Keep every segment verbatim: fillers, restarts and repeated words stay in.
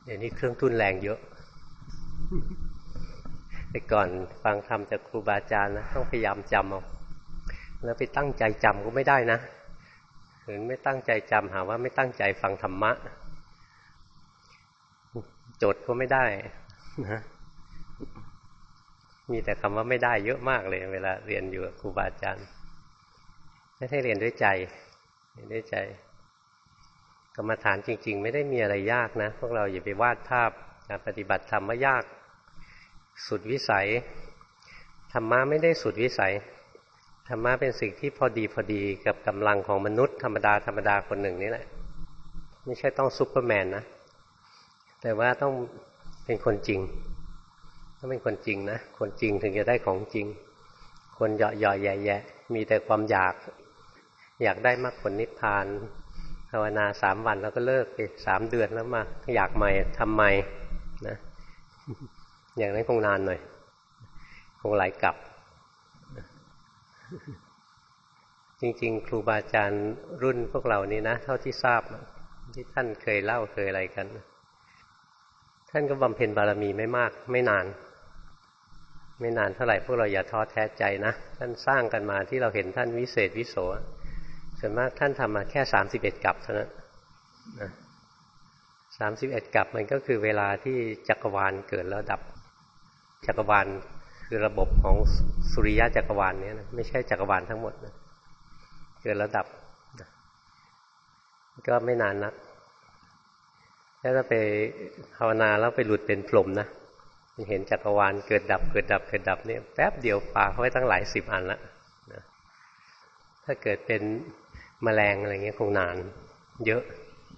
เดี๋ยวนี้เครื่องทุนแรงเยอะแต่ก่อนฟังธรรมจากครูบาอาจารย์นะต้องพยายามจำเอาแล้วไปตั้งใจจำก็ไม่ได้นะถึงไม่ตั้งใจจำหาว่าไม่ตั้งใจฟังธรรมะจดก็ไม่ได้นะมีแต่คำว่าไม่ได้เยอะมากเลยเวลาเรียนอยู่กับครูบาอาจารย์ไม่ให้เรียนด้วยใจเรียนด้วยใจกรรมฐานจริงๆไม่ได้มีอะไรยากนะพวกเราอย่าไปวาดภาพการปฏิบัติธรรมว่ายากสุดวิสัยธรรมะไม่ได้สุดวิสัยธรรมะเป็นสิ่งที่พอดีพอดีกับกำลังของมนุษย์ธรรมดาธรรมดาคนหนึ่งนี่แหละไม่ใช่ต้องซุปเปอร์แมนนะแต่ว่าต้องเป็นคนจริงต้องเป็นคนจริงนะคนจริงถึงจะได้ของจริงคนเหยาะเหยาะแย่แย่มีแต่ความอยากอยากได้มรรคผลนิพพานภาวนาสามวันแล้วก็เลิกไปสามเดือนแล้วมาอยากใหม่ทำใหม่นะอย่างนั้นคงนานหน่อยคงหลายกลับจริงๆครูบาอาจารย์รุ่นพวกเรานี้นะเท่าที่ทราบที่ท่านเคยเล่าเคยอะไรกันท่านก็บำเพ็ญบารมีไม่มากไม่นานไม่นานเท่าไหร่พวกเราอย่าท้อแท้ใจนะท่านสร้างกันมาที่เราเห็นท่านวิเศษวิโสส่วนมากท่านทำมาแค่สามสิบเอ็ดกัปเท่านั้นนะสามสิบเอ็ดกัปมันก็คือเวลาที่จักรวาลเกิดแล้วดับจักรวาลคือระบบของสุริยะจักรวาลนี้นะไม่ใช่จักรวาลทั้งหมดนะเกิดแล้วดับนะก็ไม่นานนักถ้าเราไปภาวนาแล้วไปหลุดเป็นพรหมนะเห็นจักรวาลเกิดดับเกิดดับเกิดดับเนี่ยแป๊บเดียวปาเข้าไว้ตั้งหลายสิบอันละนะถ้าเกิดเป็นแมลงอะไรเงี้ยคงนานเยอะ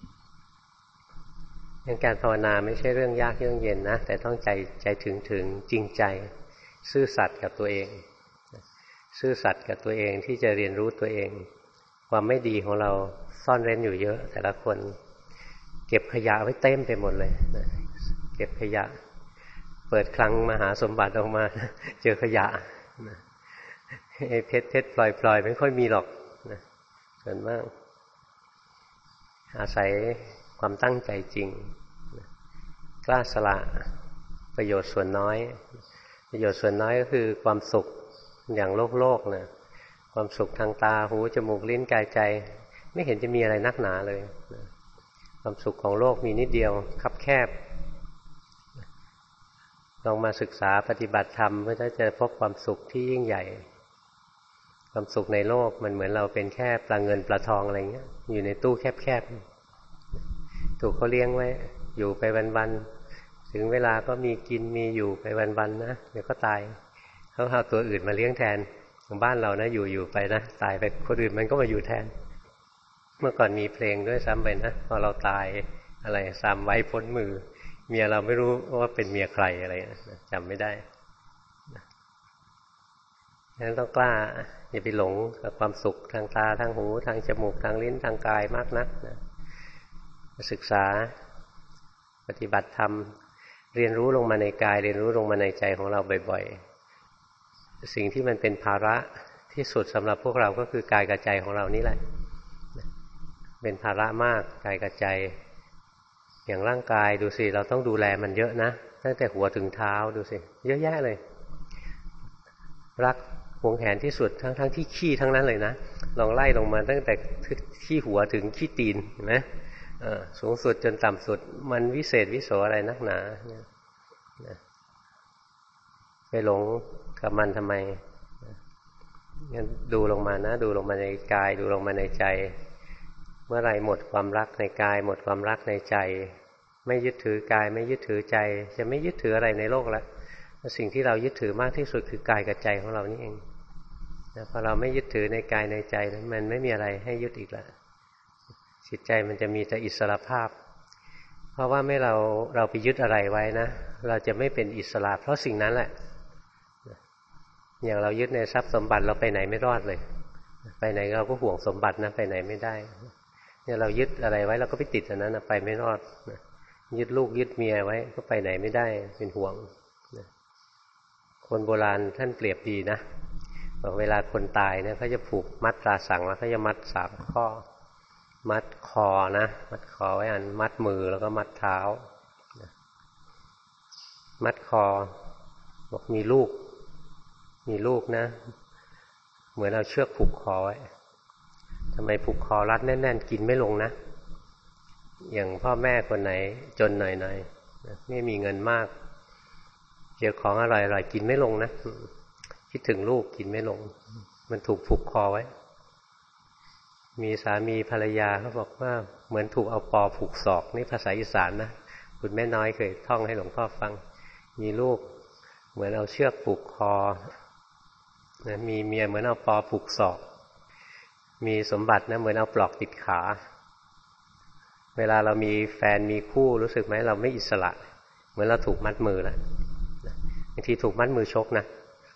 การภาวนาไม่ใช่เรื่องยากเรื่องเย็นนะแต่ต้องใจใจถึงถึงจริงใจซื่อสัตย์กับตัวเองซื่อสัตย์กับตัวเองที่จะเรียนรู้ตัวเองความไม่ดีของเราซ่อนเร้นอยู่เยอะแต่ละคนเก็บขยะไว้เต็มไปหมดเลยนะเก็บขยะเปิดคลังมหาสมบัติออกมาเจอขยะนะไอ้เพชรเพชรพลอยพลอยไม่ค่อยมีหรอกนะส่วนมากอาศัยความตั้งใจจริงกล้าสละประโยชน์ส่วนน้อยประโยชน์ส่วนน้อยก็คือความสุขอย่างโลกโลกนะความสุขทางตาหูจมูกลิ้นกายใจไม่เห็นจะมีอะไรนักหนาเลยนะความสุขของโลกมีนิดเดียวคับแคบลองมาศึกษาปฏิบัติธรรมเพื่อจะพบความสุขที่ยิ่งใหญ่ความสุขในโลกมันเหมือนเราเป็นแค่ปลาเงินปลาทองอะไรเงี้ยอยู่ในตู้แคบๆถูกเขาเลี้ยงไว้อยู่ไปวันๆถึงเวลาก็มีกินมีอยู่ไปวันๆนะเดี๋ยวก็ตายเขาเอาตัวอื่นมาเลี้ยงแทนของบ้านเรานะอยู่ๆไปนะตายไปคนอื่นมันก็มาอยู่แทนเมื่อก่อนมีเพลงด้วยซ้ำไปนะพอเราตายอะไรซ้ำไว้พ้นมือเมียเราไม่รู้ว่าเป็นเมียใครอะไรจำไม่ได้ฉะนั้นต้องกล้าอย่าไปหลงกับความสุขทางตาทางหูทางจมูกทางลิ้นทางกายมากนักนะศึกษาปฏิบัติธรรมเรียนรู้ลงมาในกายเรียนรู้ลงมาในใจของเราบ่อยๆสิ่งที่มันเป็นภาระที่สุดสำหรับพวกเราก็คือกายกับใจของเรานี่แหละเป็นภาระมากกายกับใจอย่างร่างกายดูสิเราต้องดูแลมันเยอะนะตั้งแต่หัวถึงเท้าดูสิเยอะแยะเลยรักหวงแหนที่สุดทั้งทั้งที่ขี้ทั้งนั้นเลยนะลองไล่ลงมาตั้งแต่ขี้หัวถึงขี้ตีนเห็นไหมสูงสุดจนต่ำสุดมันวิเศษวิโสอะไรนักหนาไปหลงกับมันทำไมงั้นดูลงมานะดูลงมาในกายดูลงมาในใจเมื่อไรหมดความรักในกายหมดความรักในใจไม่ยึดถือกายไม่ยึดถือใจจะไม่ยึดถืออะไรในโลกแล้วสิ่งที่เรายึดถือมากที่สุดคือกายกับใจของเรานี่เองพอเราไม่ยึดถือในกายในใจนั้นมันไม่มีอะไรให้ยึดอีกแล้วจิตใจมันจะมีแต่อิสรภาพเพราะว่าไม่เราเราไปยึดอะไรไว้นะเราจะไม่เป็นอิสระเพราะสิ่งนั้นแหละอย่างเรายึดในทรัพย์สมบัติเราไปไหนไม่รอดเลยไปไหนเราก็ห่วงสมบัตินะไปไหนไม่ได้เนี่ยเรายึดอะไรไว้เราก็ไปติดอันนั้นไปไม่รอดยึดลูกยึดเมียไว้ก็ไปไหนไม่ได้เป็นห่วงคนโบราณท่านเปรียบดีนะบอกเวลาคนตายเนี่ยเขาจะผูกมัดตราสังแล้วเขาจะมัดสามข้อมัดคอนะมัดคอไว้อันมัดมือแล้วก็มัดเท้ามัดคอบอกมีลูกมีลูกนะเหมือนเอาเชือกผูกคอไว้ทำไมผูกคอรัดแน่นๆกินไม่ลงนะอย่างพ่อแม่คนไหนจนหน่อยๆไม่มีเงินมากเจอของอร่อยๆกินไม่ลงนะคิดถึงลูกกินไม่ลงมันถูกผูกคอไว้มีสามีภรรยาเขาบอกว่าเหมือนถูกเอาปอผูกศอกนี่ภาษาอีสานนะคุณแม่น้อยเคยท่องให้หลวงพ่อฟังมีลูกเหมือนเอาเชือกผูกคอนะมีเมียเหมือนเอาปอผูกศอกมีสมบัตินะเหมือนเอาปลอกติดขาเวลาเรามีแฟนมีคู่รู้สึกไหมเราไม่อิสระเหมือนเราถูกมัดมือแล้วบางทีถูกมัดมือชกนะ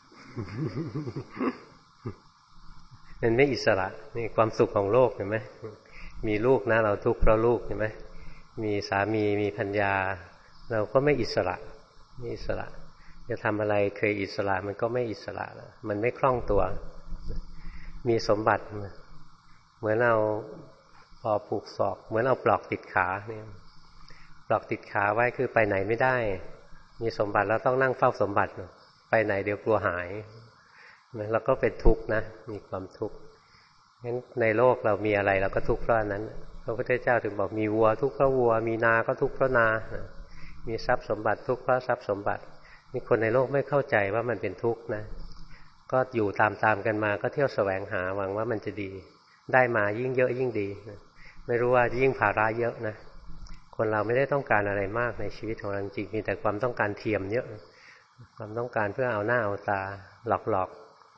มันไม่อิสระนี่ความสุขของโลกเห็นไหมมีลูกนะเราทุกข์เพราะลูกเห็นไหมมีสามีมีภรรยาเราก็ไม่อิสระไม่อิสระจะทำอะไรเคยอิสระมันก็ไม่อิสระแล้วมันไม่คล่องตัวมีสมบัติเหมือนเอาพอผูกศอกเหมือนเอาปลอกติดขาเนี่ยปลอกติดขาไว้คือไปไหนไม่ได้มีสมบัติแล้วต้องนั่งเฝ้าสมบัติไปไหนเดี๋ยวกลัวหายเราก็เป็นทุกข์นะมีความทุกข์งั้นในโลกเรามีอะไรเราก็ทุกข์เพราะนั้นพระพุทธเจ้าถึงบอกมีวัวทุกข์เพราะวัวมีนาก็ทุกข์เพราะนามีทรัพย์สมบัติทุกข์เพราะทรัพย์สมบัตินี่คนในโลกไม่เข้าใจว่ามันเป็นทุกข์นะก็อยู่ตามๆกันมาก็เที่ยวแสวงหาหวังว่ามันจะดีได้มายิ่งเยอะยิ่งดีไม่รู้ว่ายิ่งภาระเยอะนะคนเราไม่ได้ต้องการอะไรมากในชีวิตของเราจริงมีแต่ความต้องการเทียมเยอะความต้องการเพื่อเอาหน้าเอาตาหลอก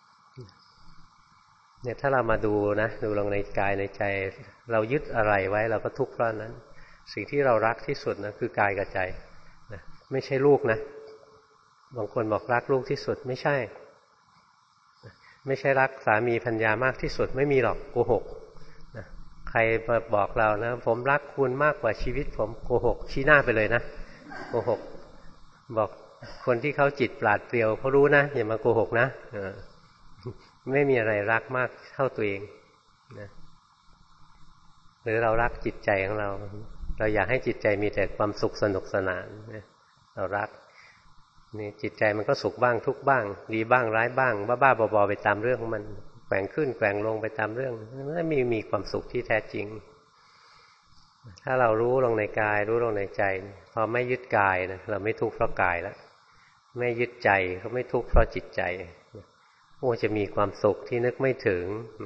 ๆเนี่ยถ้าเรามาดูนะดูลงในกายในใจเรายึดอะไรไว้เราก็ทุกข์เพราะนั้นสิ่งที่เรารักที่สุดนะคือกายกับใจนะไม่ใช่ลูกนะบางคนบอกรักลูกที่สุดไม่ใช่ไม่ใช่รักสามีภรรยามากที่สุดไม่มีหรอกโกหกนะใครมาบอกเรานะผมรักคุณมากกว่าชีวิตผมโกหกชี้หน้าไปเลยนะโกหกบอกคนที่เขาจิตปราดเปรียวเขารู้นะอย่ามาโกหกนะไม่มีอะไรรักมากเท่าตัวเองนะหรือเรารักจิตใจของเราเราอยากให้จิตใจมีแต่ความสุขสนุกสนานนะเรารักนี่จิตใจมันก็สุขบ้างทุกบ้างดีบ้างร้ายบ้างบ้าๆบอๆไปตามเรื่องของมันแกว่งขึ้นแกว่งลงไปตามเรื่องไม่มีมีความสุขที่แท้จริงถ้าเรารู้ลงในกายรู้ลงในใจพอไม่ยึดกายนะเราไม่ทุกข์เพราะกายแล้วไม่ยึดใจก็ไม่ทุกข์เพราะจิตใจโอ้จะมีความสุขที่นึกไม่ถึง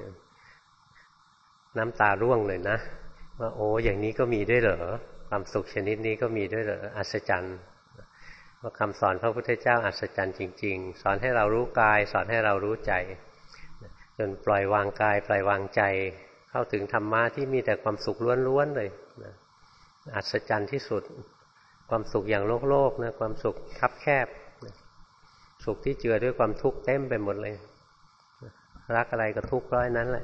น้ำตาร่วงเลยนะว่าโอ้อย่างนี้ก็มีด้วยเหรอความสุขชนิดนี้ก็มีด้วยเหรออัศจรรย์ว่าคำสอนพระพุทธเจ้าอัศจรรย์จริงๆสอนให้เรารู้กายสอนให้เรารู้ใจจนปล่อยวางกายปล่อยวางใจเข้าถึงธรรมะที่มีแต่ความสุขล้วนๆเลยอัศจรรย์ที่สุดความสุขอย่างโลกโลกนะความสุขคับแคบสุขที่เจือด้วยความทุกข์เต็มไปหมดเลยรักอะไรก็ทุกข์ร้อยนั้นแหละ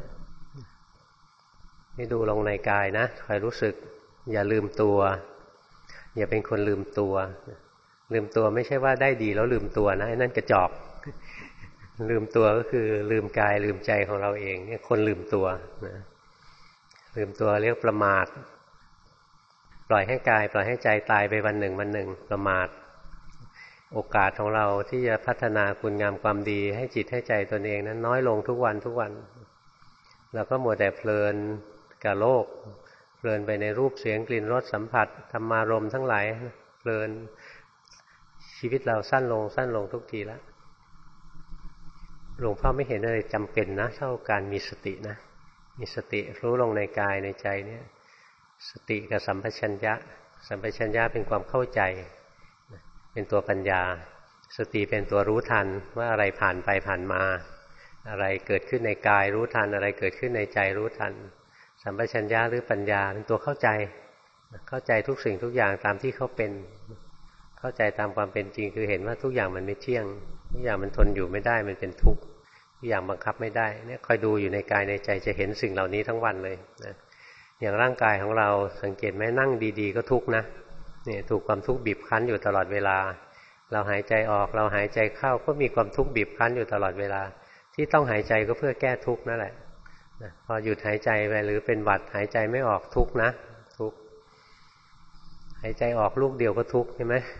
นี่ดูลงในกายนะคอยรู้สึกอย่าลืมตัวอย่าเป็นคนลืมตัวลืมตัวไม่ใช่ว่าได้ดีแล้วลืมตัวนะนั่นกระจอกลืมตัวก็คือลืมกายลืมใจของเราเองเนี่ยคนลืมตัวนะลืมตัวเรียกประมาทปล่อยให้กายปล่อยให้ใจตายไปวันหนึ่งวันหนึ่งประมาทโอกาสของเราที่จะพัฒนาคุณงามความดีให้จิตให้ใจตนเองนั้นน้อยลงทุกวันทุกวันเราก็มัวแต่เพลินกับโลกเพลินไปในรูปเสียงกลิ่นรสสัมผัสธรรมารมณ์ทั้งหลายเพลินชีวิตเราสั้นลงสั้นลงทุกทีแล้วหลวงพ่อไม่เห็นอะไรจำเป็นนะเท่าการมีสตินะมีสติรู้ลงในกายในใจเนี่ยสติกับสัมปชัญญะสัมปชัญญะเป็นความเข้าใจเป็นตัวปัญญาสติเป็นตัวรู้ทันว่าอะไรผ่านไปผ่านมาอะไรเกิดขึ้นในกายรู้ทันอะไรเกิดขึ้นในใจรู้ทันสัมปชัญญะหรือปัญญาเป็นตัวเข้าใจเข้าใจทุกสิ่งทุกอย่างตามที่เขาเป็นเข้าใจตามความเป็นจริงคือเห็นว่าทุกอย่างมันไม่เที่ยงทุกอย่างมันทนอยู่ไม่ได้มันเป็นทุกข์ทุกอย่างบังคับไม่ได้เนี่ยคอยดูอยู่ในกายในใจจะเห็นสิ่งเหล่านี้ทั้งวันเลยนะอย่างร่างกายของเราสังเกตไหมนั่งดีๆก็ทุกข์นะเนี่ยถูกความทุกข์บีบคั้นอยู่ตลอดเวลาเราหายใจออกเราหายใจเข้าก็มีความทุกข์บีบคั้นอยู่ตลอดเวลาที่ต้องหายใจก็เพื่อแก้ทุกข์นั่นแหละนะพอหยุดหายใจไปหรือเป็นหวัดหายใจไม่ออกทุกข์นะทุกข์หายใจออกลูกเดียวก็ทุกข์ใช่ไหม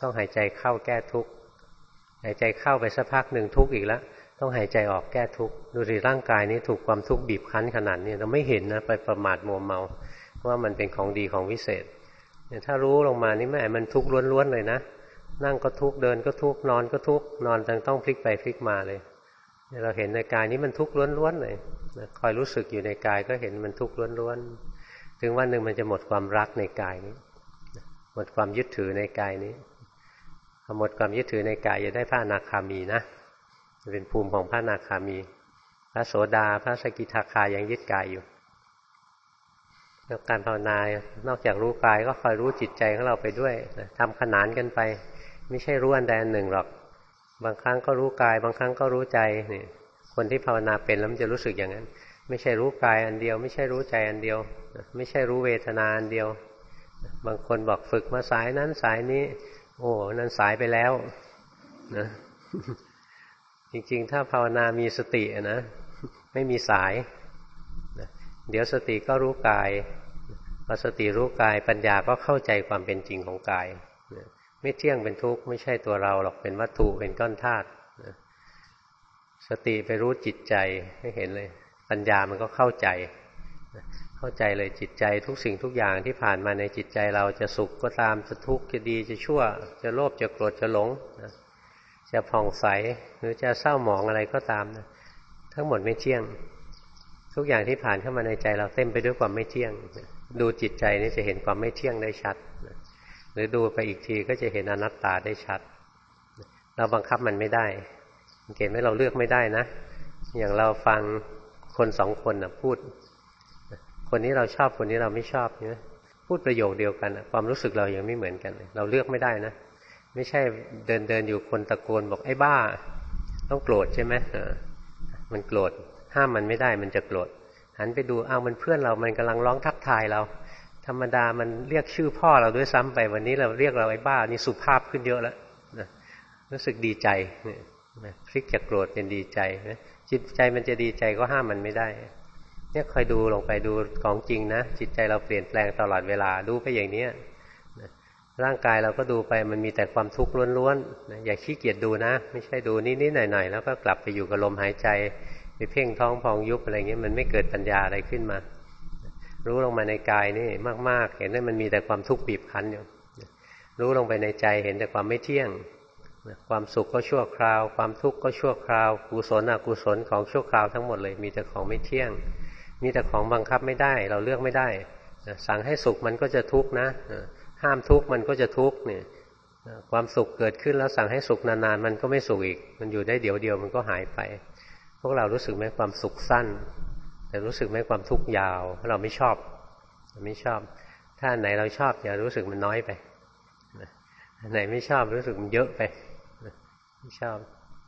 ต้องหายใจเข้าแก้ทุกข์หายใจเข้าไปสักพักหนึ่งทุกข์อีกแล้วต้องหายใจออกแก้ทุกข์ดูสิร่างกายนี้ถูกความทุกข์บีบคั้นขนาดนี้เราไม่เห็นนะไปประมาทมัวเมาว่ามันเป็นของดีของวิเศษถ้ารู้ลงมานี่แม่มันทุกข์ล้วนๆเลยนะนั่งก็ทุกข์เดินก็ทุกข์นอนก็ทุกข์นอนต้องพลิกไปพลิกมาเลยเราเห็นในกายนี้มันทุกข์ล้วนๆเลยคอยรู้สึกอยู่ในกายก็เห็นมันทุกข์ล้วนๆถึงวันหนึ่งมันจะหมดความรักในกายนี้หมดความยึดถือในกายนี้พอหมดความยึดถือในกายจะได้พระอนาคามีนะเป็นภูมิของพระอนาคามีพระโสดาพระสกิทาคายังยึดกายอยู่แล้วการภาวนานอกจากรู้กายก็คอยรู้จิตใจของเราไปด้วยทำขนานกันไปไม่ใช่รู้อันใดอันหนึ่งหรอกบางครั้งก็รู้กายบางครั้งก็รู้ใจนี่คนที่ภาวนาเป็นแล้วมันจะรู้สึกอย่างนั้นไม่ใช่รู้กายอันเดียวไม่ใช่รู้ใจอันเดียวไม่ใช่รู้เวทนาอันเดียวบางคนบอกฝึกมาสายนั้นสายนี้โอ้นั้นสายไปแล้วนะจริงๆถ้าภาวนามีสตินะไม่มีสายนะเดี๋ยวสติก็รู้กายพอสติรู้กายปัญญาก็เข้าใจความเป็นจริงของกายนะไม่เที่ยงเป็นทุกข์ไม่ใช่ตัวเราหรอกเป็นวัตถุเป็นก้อนธาตุนะสติไปรู้จิตใจไม่เห็นเลยปัญญามันก็เข้าใจนะเข้าใจเลยจิตใจทุกสิ่งทุกอย่างที่ผ่านมาในจิตใจเราจะสุขก็ตามจะทุกข์จะดีจะชั่วจะโลภจะโกรธจะหลงนะจะผ่องใสหรือจะเศร้าหมองอะไรก็ตามนะทั้งหมดไม่เที่ยงทุกอย่างที่ผ่านเข้ามาในใจเราเต็มไปด้วยความไม่เที่ยงดูจิตใจนี่จะเห็นความไม่เที่ยงได้ชัดหรือดูไปอีกทีก็จะเห็นอนัตตาได้ชัดเราบังคับมันไม่ได้เห็นไหมเราเลือกไม่ได้นะอย่างเราฟังคนสองคนนะพูดคนนี้เราชอบคนนี้เราไม่ชอบเนี่ยพูดประโยคเดียวกันความรู้สึกเรายังไม่เหมือนกันเราเลือกไม่ได้นะไม่ใช่เดินเดินอยู่คนตะโกนบอกไอ้บ้าต้องโกรธใช่ไหมมันโกรธห้ามมันไม่ได้มันจะโกรธหันไปดูเอามันเพื่อนเรามันกำลังร้องทักทายเราธรรมดามันเรียกชื่อพ่อเราด้วยซ้ำไปวันนี้เราเรียกเราไอ้บ้านี่สุภาพขึ้นเยอะแล้วนะรู้สึกดีใจนะพลิกจากโกรธเป็นดีใจนะจิตใจมันจะดีใจก็ห้ามมันไม่ได้เนี่ยคอยดูลงไปดูของจริงนะจิตใจเราเปลี่ยนแปลงตลอดเวลาดูไปอย่างนี้นะร่างกายเราก็ดูไปมันมีแต่ความทุกข์ล้วนๆนะอย่าขี้เกียจดูนะไม่ใช่ดูนิดๆหน่อยๆแล้วก็กลับไปอยู่กับลมหายใจไปเพ่งท้องพองยุบอะไรเงี้ยมันไม่เกิดปัญญาอะไรขึ้นมารู้ลงมาในกายนี่มากๆเห็นว่ามันมีแต่ความทุกข์บีบคั้นอยู่รู้ลงไปในใจเห็นแต่ความไม่เที่ยงความสุขก็ชั่วคราวความทุกข์ก็ชั่วคราวกุศลอกุศลของชั่วคราวทั้งหมดเลยมีแต่ของไม่เที่ยงมีแต่ของบังคับไม่ได้เราเลือกไม่ได้สั่งให้สุขมันก็จะทุกข์นะห้ามทุกข์มันก็จะทุกข์เนี่ยความสุขเกิดขึ้นแล้วสั่งให้สุขนานๆมันก็ไม่สุขอีกมันอยู่ได้เดี๋ยวเดียวมันก็หายไปพวกเรารู้สึกไหมความสุขสั้นแต่รู้สึกไหมความทุกข์ยาวเราไม่ชอบไม่ชอบถ้าไหนเราชอบอย่ารู้สึกมันน้อยไปไหนไม่ชอบรู้สึกมันเยอะไปไม่ชอบ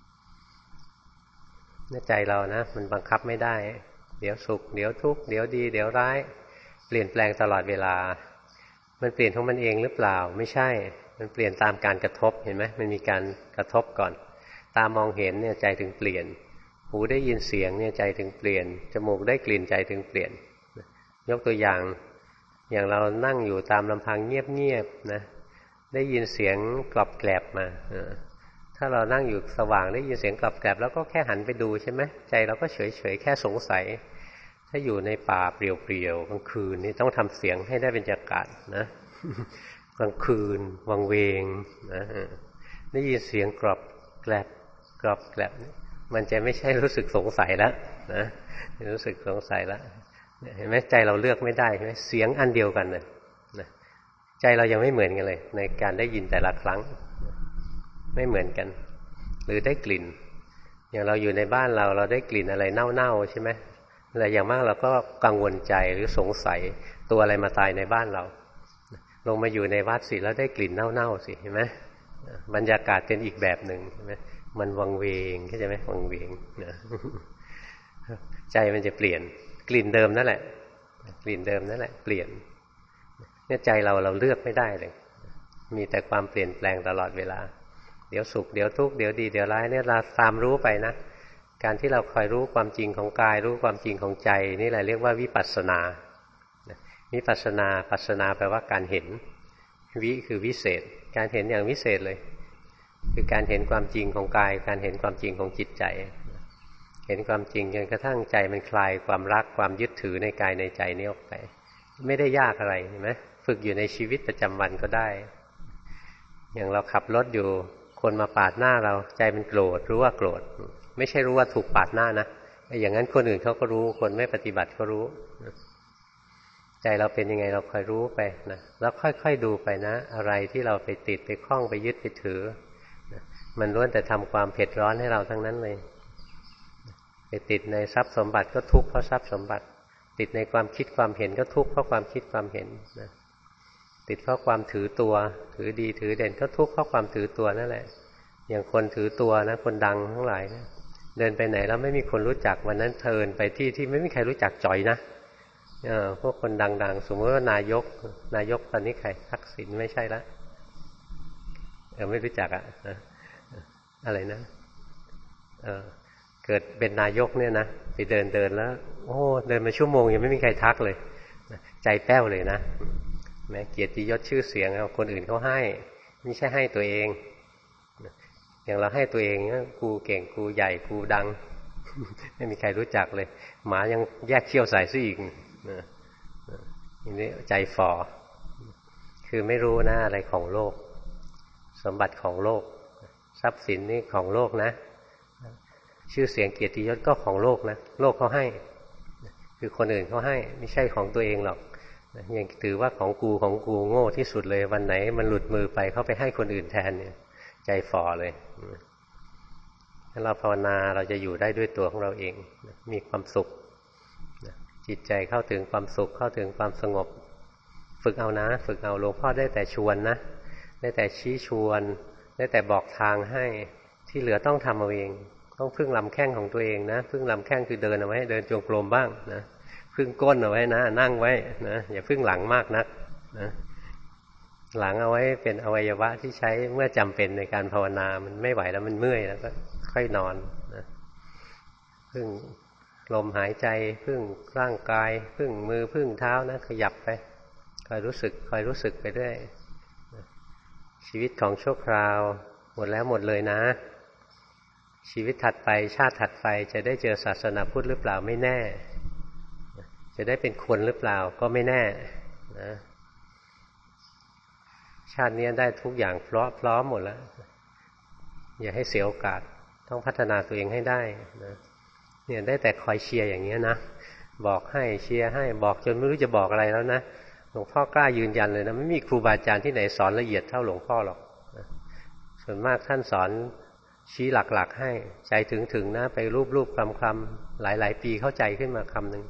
ในใจเรานะมันบังคับไม่ได้เดี๋ยวสุขเดี๋ยวทุกข์เดี๋ยวดีเดี๋ยวร้ายเปลี่ยนแปลงตลอดเวลามันเปลี่ยนของมันเองหรือเปล่าไม่ใช่มันเปลี่ยนตามการกระทบเห็นไหมมันมีการกระทบก่อนตามองเห็นเนี่ยใจถึงเปลี่ยนหูได้ยินเสียงเนี่ยใจถึงเปลี่ยนจมูกได้กลิ่นใจถึงเปลี่ยนยกตัวอย่างอย่างเรานั่งอยู่ตามลำพังเงียบๆนะได้ยินเสียงกรอบแกรบมาถ้าเรานั่งอยู่สว่างได้ยินเสียงกรอบแกรบแล้วก็แค่หันไปดูใช่ไหมใจเราก็เฉยๆแค่สงสัยถ้าอยู่ในป่าเปลี่ยวๆกลางคืนนี่ต้องทำเสียงให้ได้บรรยากาศนะกลางคืนวังเวงนะได้ยินเสียงกรอบแกรบกรอบแกรบมันจะไม่ใช่รู้สึกสงสัยแล้วนะรู้สึกสงสัยแล้วเห็นไหมใจเราเลือกไม่ได้ใช่ไหมเสียงอันเดียวกันเลยนะใจเรายังไม่เหมือนกันเลยในการได้ยินแต่ละครั้งไม่เหมือนกันหรือได้กลิ่นอย่างเราอยู่ในบ้านเราเราได้กลิ่นอะไรเน่าๆใช่ไหมแต่อย่างมากเราก็กังวลใจหรือสงสัยตัวอะไรมาตายในบ้านเราลงมาอยู่ในวัดสิแล้วได้กลิ่นเน่าๆสิเห็นไหมบรรยากาศเป็นอีกแบบหนึ่งใช่ไหมมันวังเวงเข้าใจไหมวังเวงนะใจมันจะเปลี่ยนกลิ่นเดิมนั่นแหละกลิ่นเดิมนั่นแหละเปลี่ยนเนี่ยใจเราเราเลือกไม่ได้เลยมีแต่ความเปลี่ยนแปลงตลอดเวลาเดี๋ยวสุขเดี๋ยวทุกข์เดี๋ยวดีเดี๋ยวร้ายเนี่ยเราตามรู้ไปนะการที่เราคอยรู้ความจริงของกายรู้ความจริงของใจนี่แหละเรียกว่าวิปัสสนาวิปัสสนาปัสสนาแปลว่าการเห็นวิคือวิเศษการเห็นอย่างวิเศษเลยคือการเห็นความจริงของกายการเห็นความจริงของจิตใจเห็นความจริงจนกระทั่งใจมันคลายความรักความยึดถือในกายในใจนี้ออกไปไม่ได้ยากอะไรเห็นไหมฝึกอยู่ในชีวิตประจำวันก็ได้อย่างเราขับรถอยู่คนมาปาดหน้าเราใจมันโกรธรู้ว่าโกรธไม่ใช่รู้ว่าถูกปาดหน้านะอย่างนั้นคนอื่นเขาก็รู้คนไม่ปฏิบัติก็รู้ใจเราเป็นยังไงเราคอยรู้ไปนะแล้วค่อยๆดูไปนะอะไรที่เราไปติดไปคล้องไปยึดไปถือมันล้วนแต่ทำความเผ็ดร้อนให้เราทั้งนั้นเลยไปติดในทรัพย์สมบัติก็ทุกข์เพราะทรัพย์สมบัติติดในความคิดความเห็นก็ทุกข์เพราะความคิดความเห็นนะติดเพราะความถือตัวถือดีถือเด่นก็ทุกข์เพราะความถือตัวนั่นแหละอย่างคนถือตัวนะคนดังทั้งหลายนะเดินไปไหนแล้วไม่มีคนรู้จักวันนั้นเทินไปที่ที่ไม่มีใครรู้จักจ่อยนะเออพวกคนดังๆสมมติว่านายกนายกตอนนี้ใครทักษิณไม่ใช่ละเออไม่รู้จักอะนะอะไรนะเออเกิดเป็นนายกเนี่ยนะไปเดินเดินแล้วโอ้เดินมาชั่วโมงยังไม่มีใครทักเลยใจแป้วเลยนะแม้เกียรติยศชื่อเสียงเอาคนอื่นเขาให้ไม่ใช่ให้ตัวเองอย่างเราให้ตัวเองกูเก่งกูใหญ่กูดังไม่มีใครรู้จักเลยหมายังแยกเขี้ยวใส่ซะอีกนี่ใจฝ่อคือไม่รู้นะอะไรของโลกสมบัติของโลกทรัพย์สินนี่ของโลกนะชื่อเสียงเกียรติยศก็ของโลกนะโลกเขาให้คือคนอื่นเขาให้ไม่ใช่ของตัวเองหรอกยังถือว่าของกูของกูโง่ที่สุดเลยวันไหนมันหลุดมือไปเขาไปให้คนอื่นแทนเนี่ยใจฝ่อเลยถ้าเราภาวนาเราจะอยู่ได้ด้วยตัวของเราเองมีความสุขจิตใจเข้าถึงความสุขเข้าถึงความสงบฝึกเอานะฝึกเอาหลวงพ่อได้แต่ชวนนะได้แต่ชี้ชวนได้แต่บอกทางให้ที่เหลือต้องทำเอาเองต้องพึ่งลำแข้งของตัวเองนะพึ่งลำแข้งคือเดินเอาไว้เดินจงกรมบ้างนะพึ่งก้นเอาไว้นะนั่งไว้นะอย่าพึ่งหลังมากนักนะหลังเอาไว้เป็นอวัยวะที่ใช้เมื่อจำเป็นในการภาวนามันไม่ไหวแล้วมันเมื่อยแล้วก็ค่อยนอนนะพึ่งลมหายใจพึ่งร่างกายพึ่งมือพึ่งเท้านะขยับไปคอยรู้สึกคอยรู้สึกไปเรื่อยชีวิตของชั่วคราวหมดแล้วหมดเลยนะชีวิตถัดไปชาติถัดไปจะได้เจอศาสนาพุทธหรือเปล่าไม่แน่จะได้เป็นคนหรือเปล่าก็ไม่แน่นะชาตินี้ได้ทุกอย่างพร้อมพร้อมหมดแล้วอย่าให้เสียโอกาสต้องพัฒนาตัวเองให้ได้นะเนี่ยได้แต่คอยเชียร์อย่างนี้นะบอกให้เชียร์ให้บอกจนไม่รู้จะบอกอะไรแล้วนะหลวงพ่อกล้ายืนยันเลยนะไม่มีครูบาอาจารย์ที่ไหนสอนละเอียดเท่าหลวงพ่อหรอกนะส่วนมากท่านสอนชี้หลักๆให้ใจถึงๆนะไปรูปๆคลำๆหลายๆปีเข้าใจขึ้นมาคำหนึ่ง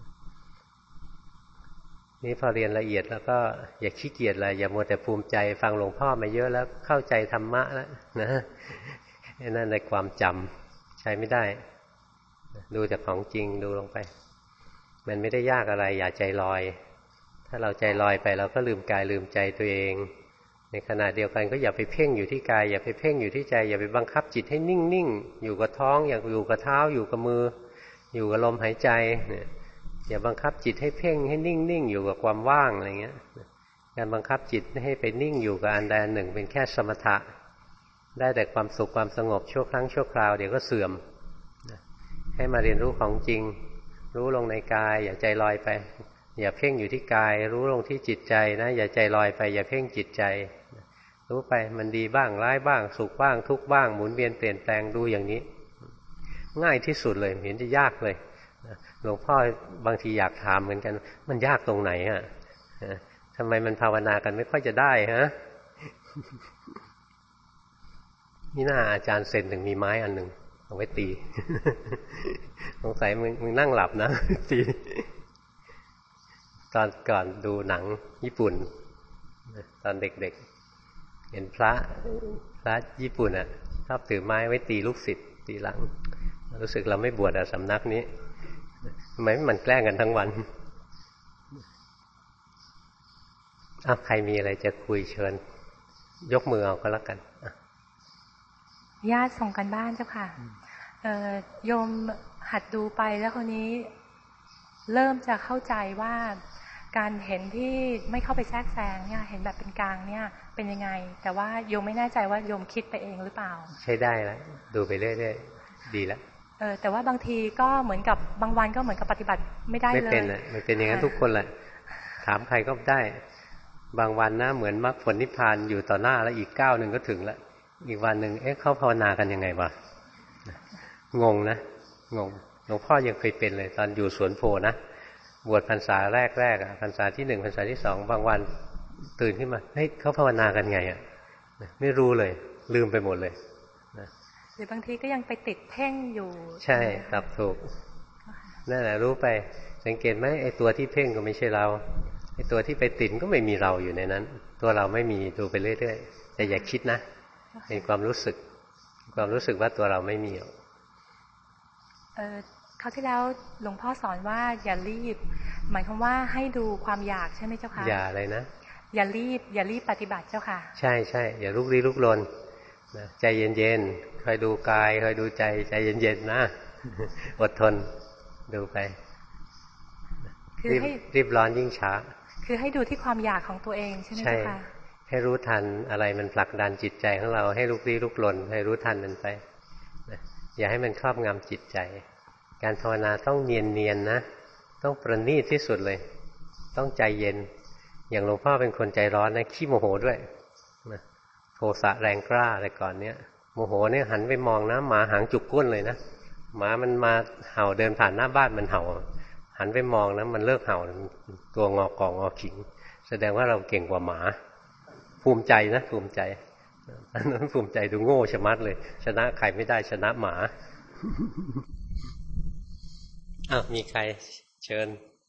นี่พอเรียนละเอียดแล้วก็อย่าขี้เกียจเลยอย่ามัวแต่ภูมิใจฟังหลวงพ่อมาเยอะแล้วเข้าใจธรรมะแล้วนะนั่นในความจำใช้ไม่ได้ดูจากของจริงดูลงไปมันไม่ได้ยากอะไรอย่าใจลอยถ้าเราใจลอยไปเราก็ลืมกายลืมใจตัวเองในขณะเดียวกันก็อย่าไปเพ่งอยู่ที่กายอย่าไปเพ่งอยู่ที่ใจอย่าไปบังคับจิตให้นิ่งๆอยู่กับท้องอย่าอยู่กับเท้าอยู่กับมืออยู่กับลมหายใจเนี่ยอย่าบังคับจิตให้เพ่งให้นิ่งๆอยู่กับความว่างอะไรเงี้ยการบังคับจิตให้ไปนิ่งอยู่กับอันใดอันหนึ่งเป็นแค่สมถะได้แต่ความสุขความสงบชั่วครั้งชั่วคราวเดี๋ยวก็เสื่อมให้มาเรียนรู้ของจริงรู้ลงในกายอย่าใจลอยไปอย่าเพ่งอยู่ที่กายรู้ลงที่จิตใจนะอย่าใจลอยไปอย่าเพ่งจิตใจรู้ไปมันดีบ้างร้ายบ้างสุขบ้างทุกข์บ้างหมุนเวียนเปลี่ยนแปลงดูอย่างนี้ง่ายที่สุดเลยเห็นจะยากเลยหลวงพ่อบางทีอยากถามเหมือนกันมันยากตรงไหนฮะทำไมมันภาวนากันไม่ค่อยจะได้ฮะนี่น่าอาจารย์เซนถึงมีไม้อันหนึ่งเอาไว้ตีสงสัยมึงมึงนั่งหลับนะตีตอนก่อนดูหนังญี่ปุ่นตอนเด็กๆเห็นพระพระญี่ปุ่นอ่ะชอบถือไม้ไว้ตีลูกศิษย์ตีหลังรู้สึกเราไม่บวชอ่ะสำนักนี้ทำไมมันแกล้งกันทั้งวันอ้าวใครมีอะไรจะคุยเชิญยกมือเอาก็แล้วกันญาติส่งกันบ้านเจ้าค่ะโยมหัดดูไปแล้วคราวนี้เริ่มจะเข้าใจว่าการเห็นที่ไม่เข้าไปแทรกแซงเนี่ยเห็นแบบเป็นกลางเนี่ยเป็นยังไงแต่ว่าโยมไม่แน่ใจว่าโยมคิดไปเองหรือเปล่าใช้ได้แล้วดูไปเรื่อยๆดีแล้วเออแต่ว่าบางทีก็เหมือนกับบางวันก็เหมือนกับปฏิบัติไม่ได้เลยไม่เป็นอ่ะมันเป็นอย่างนั้นทุกคนแหละถามใครก็ได้บางวันนะเหมือนมรรคผลนิพพานอยู่ต่อหน้าแล้วอีกก้าวหนึ่งก็ถึงแล้วอีกวันหนึ่งเอ๊ะเขาภาวนากันยังไงวะงงนะงงหลวงพ่อยังเคยเป็นเลยตอนอยู่สวนโพนะบวชพรรษาแรกแรกอ่ะพรรษาที่หนึ่งพรรษาที่สองบางวันตื่นขึ้นมาเฮ้ยเขาภาวนากันไงอ่ะไม่รู้เลยลืมไปหมดเลยหรือบางทีก็ยังไปติดเพ่งอยู่ใช่ตอบถูกนั่นแหละรู้ไปสังเกตไหมไอ้ตัวที่เพ่งก็ไม่ใช่เราไอ้ตัวที่ไปติดก็ไม่มีเราอยู่ในนั้นตัวเราไม่มีดูไปเรื่อยๆแต่อย่าคิดนะเป็นความรู้สึกความรู้สึกว่าตัวเราไม่มีเออคราวที่แล้วหลวงพ่อสอนว่าอย่ารีบหมายความว่าให้ดูความอยากใช่ไหมเจ้าค่ะอย่าอะไรนะอย่ารีบอย่ารีบปฏิบัติเจ้าค่ะใช่ใช่อย่าลุกลี้ลุกลนนะใจเย็นๆคอยดูกายคอยดูใจใจเย็นๆนะอดทนดูไปรีบรีบร้อนยิ่งช้าคือให้ดูที่ความอยากของตัวเองใช่ไหมเจ้าค่ะให้รู้ทันอะไรมันผลักดันจิตใจของเราให้ลุกลี้ลุกลนให้รู้ทันมันไปนะอย่าให้มันครอบงำจิตใจการภาวนาต้องเนียนๆนะต้องประณีตที่สุดเลยต้องใจเย็นอย่างหลวงพ่อเป็นคนใจร้อนนะขี้โมโหด้วยนะโทสะแรงกล้าแต่ก่อนเนี้ยโมโหเนี่ยหันไปมองนะหมาหางจุกก้นเลยนะหมามันมาเห่าเดินผ่านหน้าบ้านมันเห่าหันไปมองนะมันเลิกเห่าตัวงอกองอขิงแสดงว่าเราเก่งกว่าหมาภูมิใจนะภูมิใจอันนั้นภูมิใจดูโง่ชะมัดเลยชนะใครไม่ได้ชนะหมาอ้าวมีใครเชิญ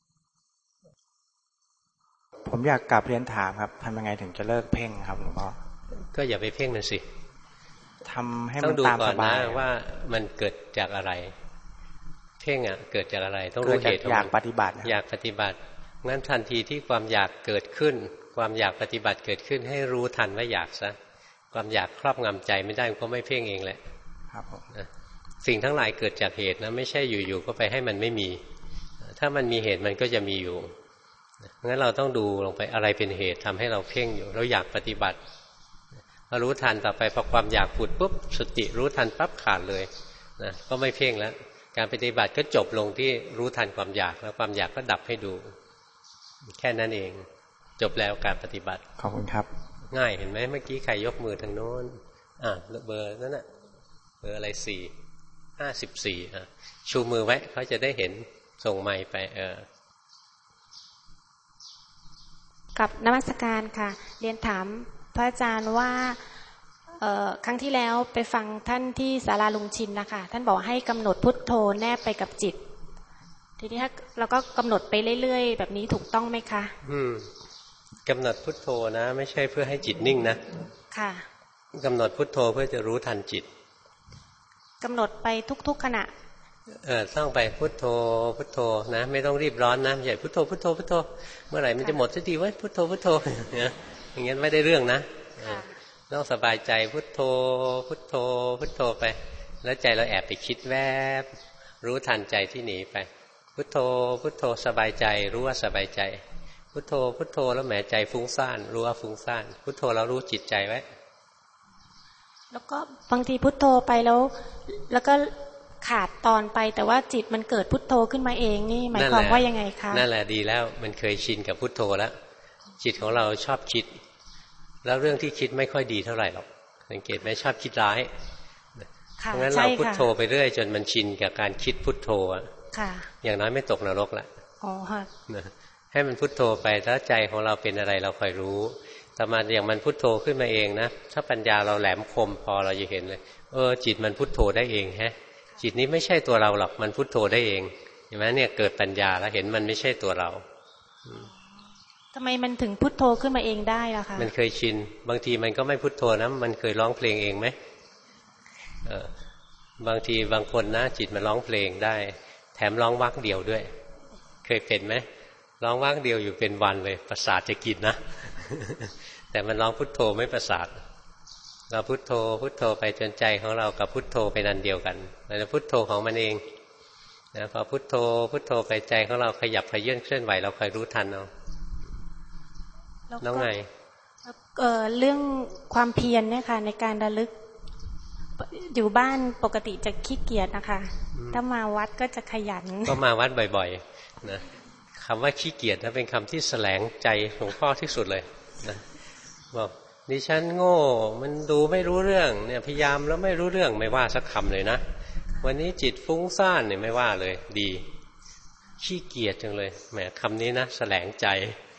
ผมอยากกลับเรียนถามครับทำยังไงถึงจะเลิกเพ่งครับหลวงพ่อก็อย่าไปเพ่งมันสิทำให้มันตามสบายว่ามันเกิดจากอะไรเพ่งอ่ะเกิดจากอะไรต้องรู้เหตุอยากปฏิบัติอยากปฏิบัติงั้นทันทีที่ความอยากเกิดขึ้นความอยากปฏิบัติเกิดขึ้นให้รู้ทันว่าอยากซะความอยากครอบงำใจไม่ได้ก็ไม่เพ่งเองแหละครับผมสิ่งทั้งหลายเกิดจากเหตุนะไม่ใช่อยู่ๆก็ไปให้มันไม่มีถ้ามันมีเหตุมันก็จะมีอยู่งั้นเราต้องดูลงไปอะไรเป็นเหตุทำให้เราเพ่งอยู่เราอยากปฏิบัติพอรู้ทันต่อไปพอความอยากผุดปุ๊บสติรู้ทันปั๊บขาดเลยนะก็ไม่เพ่งแล้วการปฏิบัติก็จบลงที่รู้ทันความอยากแล้วความอยากก็ดับให้ดูแค่นั้นเองจบแล้วการปฏิบัติขอบคุณครับง่ายเห็นไหมเมื่อกี้ใครยกมือทางโน้นอ่ะเบอร์นั่นน่ะเบอร์อะไรสี่ห้าสิบสี่อ่ะชูมือไว้เขาจะได้เห็นส่งไมค์ไปเออกับนมัสการค่ะเรียนถามพระอาจารย์ว่าครั้งที่แล้วไปฟังท่านที่ศาลาลุงชินนะคะท่านบอกให้กำหนดพุทโธแนบไปกับจิตทีนี้ถ้าเราก็กำหนดไปเรื่อยๆแบบนี้ถูกต้องไหมคะอืมกำหนดพุทโธนะไม่ใช่เพื่อให้จิตนิ่งนะค่ะกำหนดพุทโธเพื่อจะรู้ทันจิตกำหนดไปทุกๆขณะเออต้องไปพุทโธพุทโธนะไม่ต้องรีบร้อนนะใหญ่พุทโธพุทโธพุทโธเมื่อไหร่มันจะหมดสักทีว่าพุทโธพุทโธเนี่ยอย่างงั้นไม่ได้เรื่องนะต้องสบายใจพุทโธพุทโธพุทโธไปแล้วใจเราแอบไปคิดแวบรู้ทันใจที่หนีไปพุทโธพุทโธสบายใจรู้ว่าสบายใจพุทโธพุทโธแล้วแหมใจฟุ้งซ่านรู้ว่าฟุ้งซ่านพุทโธแล้วรู้จิตใจไว้แล้วก็บางทีพุทโธไปแล้วแล้วก็ขาดตอนไปแต่ว่าจิตมันเกิดพุทโธขึ้นมาเองนี่หมายความว่ายังไงคะนั่นแหละดีแล้วมันเคยชินกับพุทโธแล้วจิตของเราชอบคิดแล้วเรื่องที่คิดไม่ค่อยดีเท่าไหร่หรอกสังเกตไหมชอบคิดร้ายเพราะงั้นเราพุทโธไปเรื่อยจนมันชินกับการคิดพุทโธอ่ะอย่างน้อยไม่ตกนรกละอ๋อค่ะให้มันพุทโธไปแล้วใจของเราเป็นอะไรเราคอยรู้แต่มาอย่างมันพุทโธขึ้นมาเองนะถ้าปัญญาเราแหลมคมพอเราจะเห็นเลยเออจิตมันพุทโธได้เองฮะจิตนี้ไม่ใช่ตัวเราหรอกมันพุทโธได้เองเห็นไหมเนี่ยเกิดปัญญาแล้วเห็นมันไม่ใช่ตัวเราทำไมมันถึงพุทโธขึ้นมาเองได้ล่ะคะมันเคยชินบางทีมันก็ไม่พุทโธนะมันเคยร้องเพลงเองไหมเออบางทีบางคนนะจิตมันร้องเพลงได้แถมร้องวรรคเดียวด้วยเคยเป็นไหมร้องวรรคเดียวอยู่เป็นวันเลยประสาทจะกินนะ แต่มันร้องพุทโธไม่ประสาทเราพุทโธพุทโธไปจนใจของเรากับพุทโธเป็นอันเดียวกันแล้วพุทโธของมันเองนะพอพุทโธพุทโธไปใจของเราขยับขยื่นเคลื่อนไหวเราคอยรู้ทันเอาแล้วไงเอ่อเรื่องความเพียรเนี่ยค่ะในการระลึกอยู่บ้านปกติจะขี้เกียจนะคะถ้ามาวัดก็จะขยันก็มาวัดบ่อยๆนะคำว่าขี้เกียจนะเป็นคำที่แสลงใจหลวงพ่อที่สุดเลยนะบอกดิฉันโง่มันดูไม่รู้เรื่องเนี่ยพยายามแล้วไม่รู้เรื่องไม่ว่าสักคำเลยนะวันนี้จิตฟุ้งซ่านเนี่ยไม่ว่าเลยดีขี้เกียจจังเลยแหมคำนี้นะแสลงใจ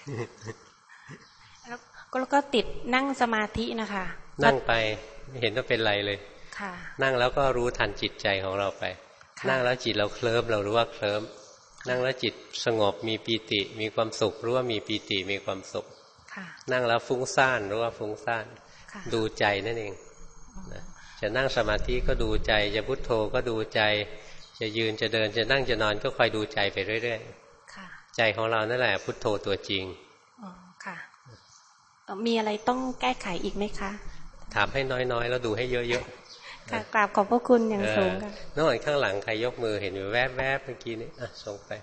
แล้วก็ติดนั่งสมาธินะคะนั่งไปไม่เห็นว่าเป็นไรเลยนั่งแล้วก็รู้ทันจิตใจของเราไปนั่งแล้วจิตเราเคลิ้มเรารู้ว่าเคลิ้มนั่งแล้วจิตสงบมีปีติมีความสุขรู้ว่ามีปีติมีความสุขนั่งแล้วฟุ้งซ่านรู้ว่าฟุ้งซ่านดูใจนั่นเองจะนั่งสมาธิก็ดูใจจะพุทโธก็ดูใจจะยืนจะเดินจะนั่งจะนอนก็คอยดูใจไปเรื่อยๆใจของเรานั่นแหละพุทโธตัวจริงอ๋อค่ะมีอะไรต้องแก้ไขอีกไหมคะถามให้น้อยๆแล้วดูให้เยอะๆค่ะกราบขอบพระคุณอย่างสูงค่ะน้องข้างหลังใครยกมือเห็นอยู่แวบๆเมื่อกี้นี้อ่ะส่งไป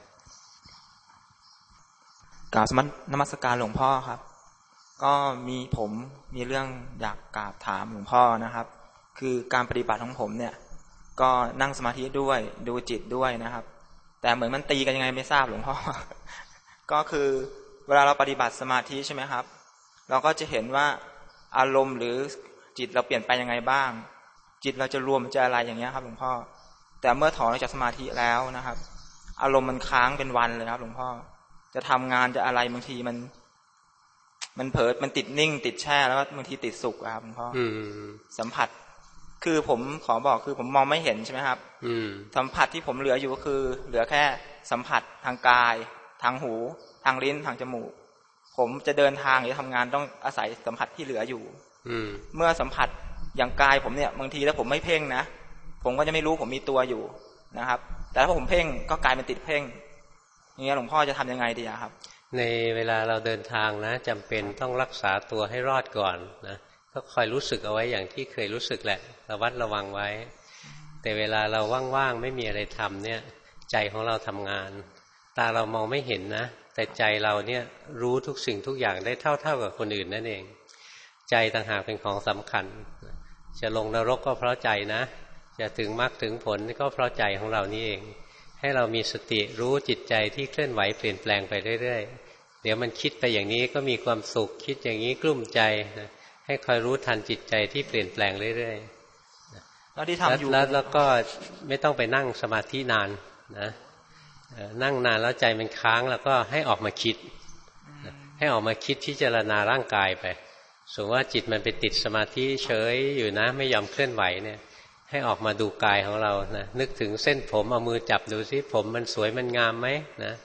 กราบนมัสการหลวงพ่อครับก็มีผมมีเรื่องอยากกราบถามหลวงพ่อนะครับคือการปฏิบัติของผมเนี่ยก็นั่งสมาธิด้วยดูจิตด้วยนะครับแต่เหมือนมันตีกันยังไงไม่ทราบหลวงพ่อ ก็คือเวลาเราปฏิบัติสมาธิใช่ไหมครับเราก็จะเห็นว่าอารมณ์หรือจิตเราเปลี่ยนไปยังไงบ้างจิตเราจะรวมจะอะไรอย่างเงี้ยครับหลวงพ่อแต่เมื่อถอนออกจากสมาธิแล้วนะครับอารมณ์มันค้างเป็นวันเลยครับหลวงพ่อจะทำงานจะอะไรบางทีมันมันเผลอมันติดนิ่งติดแช่แล้วบางทีติดสุขครับหลวงพ่อสัมผัสคือผมขอบอกคือผมมองไม่เห็นใช่ไหมครับสัมผัสที่ผมเหลืออยู่ก็คือเหลือแค่สัมผัสทางกายทางหูทางลิ้นทางจมูกผมจะเดินทางหรือทำงานต้องอาศัยสัมผัสที่เหลืออยู่เมื่อสัมผัสอย่างกายผมเนี่ยบางทีแล้วผมไม่เพ่งนะผมก็จะไม่รู้ผมมีตัวอยู่นะครับแต่ถ้าผมเพ่งก็กลายเป็นติดเพ่งอย่างเงี้ยหลวงพ่อจะทำยังไงดีครับในเวลาเราเดินทางนะจำเป็นต้องรักษาตัวให้รอดก่อนนะก็คอยรู้สึกเอาไว้อย่างที่เคยรู้สึกแหละระวัดระวังไว้แต่เวลาเราว่างๆไม่มีอะไรทำเนี่ยใจของเราทำงานตาเรามองไม่เห็นนะแต่ใจเราเนี่ยรู้ทุกสิ่งทุกอย่างได้เท่าๆกับคนอื่นนั่นเองใจต่างหากเป็นของสำคัญจะลงนรกก็เพราะใจนะจะถึงมรรคถึงผลก็เพราะใจของเรานี่เองให้เรามีสติรู้จิตใจที่เคลื่อนไหวเปลี่ยนแปลงไปเรื่อยๆเดี๋ยวมันคิดไปอย่างนี้ก็มีความสุขคิดอย่างนี้กลุ้มใจนะให้คอยรู้ทันจิตใจที่เปลี่ยนแปลงเรื่อยๆแล้วที่ทำอยู่แล้วแล้วก็ไม่ต้องไปนั่งสมาธินานนะนั่งนานแล้วใจมันค้างแล้วก็ให้ออกมาคิดให้ออกมาคิดพิจารณาร่างกายไปสมมติว่าจิตมันไปติดสมาธิเฉยอยู่นะไม่ยอมเคลื่อนไหวเนี่ยให้ออกมาดูกายของเรานะนึกถึงเส้นผมเอามือจับดูซิผมมันสวยมันงามไหมนะ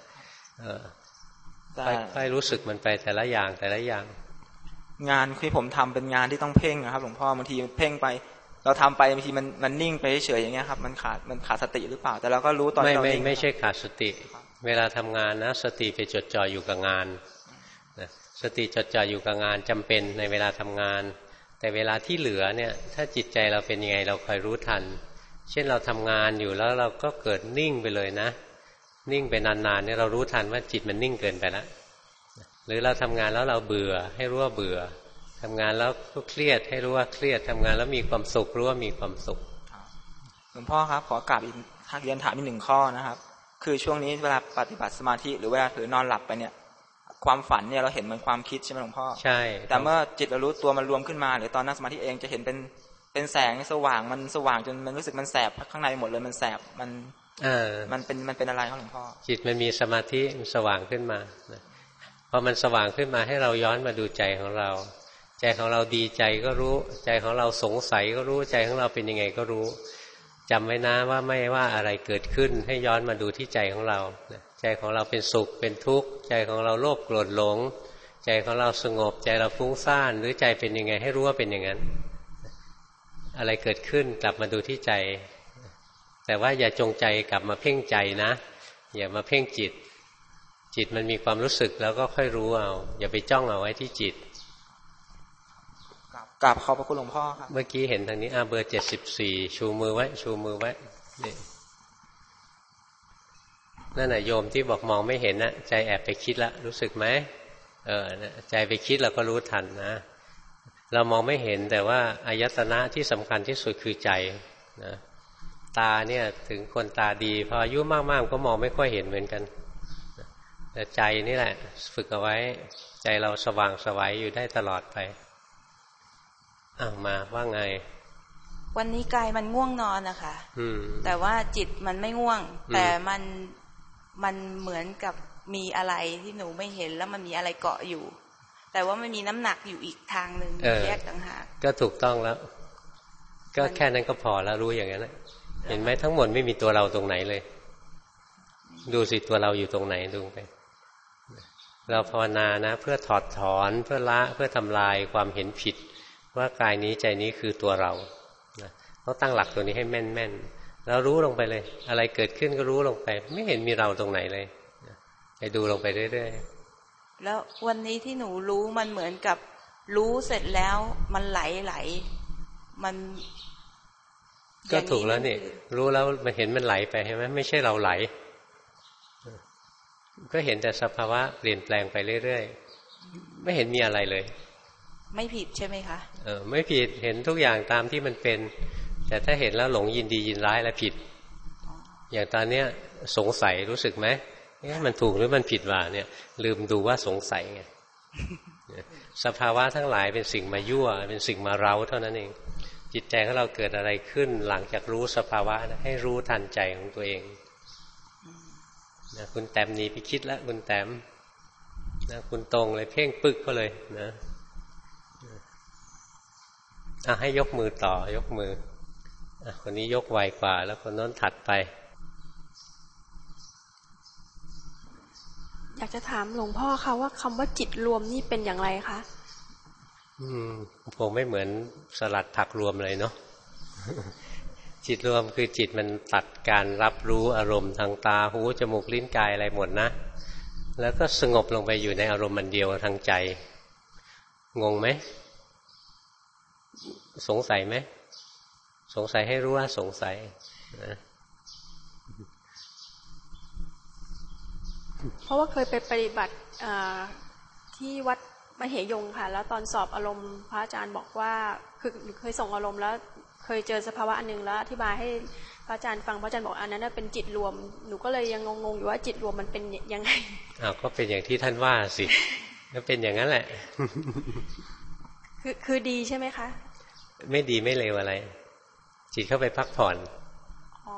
ค่อยๆรู้สึกมันไปแต่ละอย่างแต่ละอย่างงานที่ผมทำเป็นงานที่ต้องเพ่งนะครับหลวงพ่อบางทีเพ่งไปเราทำไปบางทีมันมันนิ่งไปเฉยอย่างเงี้ยครับมันขาดมันขาดสติหรือเปล่าแต่เราก็รู้ตอนที่เรานิ่งไม่ไม่ใช่ขาดสติเวลาทำงานนะสติไปจดจ่ออยู่กับงานนะสติจดจ่ออยู่กับงานจำเป็นในเวลาทำงานแต่เวลาที่เหลือเนี่ยถ้าจิตใจเราเป็นยังไงเราคอยรู้ทันเช่นเราทำงานอยู่แล้วเราก็เกิดนิ่งไปเลยนะนิ่งไปนานๆเนี่ยเรารู้ทันว่าจิตมันนิ่งเกินไปแล้วหรือเราทำงานแล้วเราเบื่อให้รู้ว่าเบื่อทำงานแล้วก็เครียดให้รู้ว่าเครียดทำงานแล้วมีความสุขรู้ว่ามีความสุขหลวงพ่อครับขอกลับอีกเรียนถามอีกหนึ่งข้อนะครับคือช่วงนี้เวลาปฏิบัติสมาธิหรือเวลาถือนอนหลับไปเนี่ยความฝันเนี่ยเราเห็นเหมือนความคิดใช่ไหมหลวงพ่อใช่แต่เมื่อจิตเรารู้ตัวมันรวมขึ้นมาหรือตอนนั่งสมาธิเองจะเห็นเป็นเป็นแสงสว่างมันสว่างจนมันรู้สึกมันแสบข้างในหมดเลยมันแสบมันเออมันเป็นมันเป็นอะไรครับหลวงพ่อจิตมันมีสมาธิสว่างขึ้นมาพอมันสว่างขึ้นมาให้เราย้อนมาดูใจของเราใจของเราดีใจก็รู้ใจของเราสงสัยก็รู้ใจของเราเป็นยังไงก็รู้จำไว้นะว่าไม่ว่าอะไรเกิดขึ้นให้ย้อนมาดูที่ใจของเราใจของเราเป็นสุขเป็นทุกข์ใจของเราโลภโกรธหลงใจของเราสงบใจเราฟุ้งซ่านหรือใจเป็นยังไงให้รู้ว่าเป็นอย่างนั้นอะไรเกิดขึ้นกลับมาดูที่ใจแต่ว่าอย่าจงใจกลับมาเพ่งใจนะอย่ามาเพ่งจิตจิตมันมีความรู้สึกแล้วก็ค่อยรู้เอาอย่าไปจ้องเอาไว้ที่จิตกราบขอบพระคุณหลวงพ่อครับเมื่อกี้เห็นทางนี้อ่าเบอร์เจ็ดสิบสี่ชูมือไว้ชูมือไว้นี่นั่นน่ะโยมที่บอกมองไม่เห็นนะใจแอบไปคิดละรู้สึกไหมเออใจไปคิดเราก็รู้ทันนะเรามองไม่เห็นแต่ว่าอายตนะที่สำคัญที่สุดคือใจนะตาเนี่ยถึงคนตาดีพออายุมากๆก็มองไม่ค่อยเห็นเหมือนกันแต่ใจนี่แหละฝึกเอาไว้ใจเราสว่างไสวอยู่ได้ตลอดไปอ้าวมาว่าไงวันนี้กายมันง่วงนอนนะคะแต่ว่าจิตมันไม่ง่วงแต่มันมันเหมือนกับมีอะไรที่หนูไม่เห็นแล้วมันมีอะไรเกาะอยู่แต่ว่ามันมีน้ำหนักอยู่อีกทางหนึ่งแยกต่างหากก็ถูกต้องแล้วก็แค่นั้นก็พอแล้วรู้อย่างนั้นเห็นไหมทั้งหมดไม่มีตัวเราตรงไหนเลยดูสิตัวเราอยู่ตรงไหนดูไปเราภาวนานะเพื่อถอดถอนเพื่อละเพื่อทำลายความเห็นผิดว่ากายนี้ใจนี้คือตัวเราต้องตั้งหลักตัวนี้ให้แม่นๆแล้วรู้ลงไปเลยอะไรเกิดขึ้นก็รู้ลงไปไม่เห็นมีเราตรงไหนเลยไปดูลงไปเรื่อยๆแล้ววันนี้ที่หนูรู้มันเหมือนกับรู้เสร็จแล้วมันไหลไหลมันก็ถูกแล้วนี่รู้แล้วมันเห็นมันไหลไปใช่ไหมไม่ใช่เราไหลก็เห็นแต่สภาวะเปลี่ยนแปลงไปเรื่อยๆไม่เห็นมีอะไรเลยไม่ผิดใช่ไหมคะเออไม่ผิดเห็นทุกอย่างตามที่มันเป็นแต่ถ้าเห็นแล้วหลงยินดียินร้ายแล้วผิดอย่างตอนเนี้ยสงสัยรู้สึกไหมเนี่ยมันถูกหรือมันผิดวะเนี่ยลืมดูว่าสงสัยไงสภาวะทั้งหลายเป็นสิ่งมายั่วเป็นสิ่งมาเร้าเท่านั้นเองจิตใจของเราเกิดอะไรขึ้นหลังจากรู้สภาวะนะให้รู้ทันใจของตัวเองนะคุณแต้มหนีไปคิดแล้วคุณแต้มนะคุณตรงเลยเพ่งปึกก็เลยนะอ่ะให้ยกมือต่อยกมืออ่ะคนนี้ยกไวกว่าแล้วคนโน้นถัดไปอยากจะถามหลวงพ่อค่ะว่าคำว่าจิตรวมนี่เป็นอย่างไรคะอืมผมไม่เหมือนสลัดผักรวมเลยเนาะ จิตรวมคือจิตมันตัดการรับรู้อารมณ์ทางตาหูจมูกลิ้นกายอะไรหมดนะแล้วก็สงบลงไปอยู่ในอารมณ์มันเดียวทางใจงงไหมสงสัยไหมสงสัยให้รู้ว่าสงสัยนะเพราะว่าเคยไปปฏิบัติที่วัดมเหยงค่ะแล้วตอนสอบอารมณ์พระอาจารย์บอกว่าคือเคยส่งอารมณ์แล้วเคยเจอสภาวะอันนึงแล้วอธิบายให้พระอาจารย์ฟังพระอาจารย์บอกอันนั้นเป็นจิตรวมหนูก็เลยยังงงๆอยู่ว่าจิตรวมมันเป็นยังไงอ้าวก็เป็นอย่างที่ท่านว่าสิก็เป็นอย่างนั้นแหละคือคือดีใช่ไหมคะไม่ดีไม่เลวอะไรจิตเข้าไปพักผ่อนอ๋อ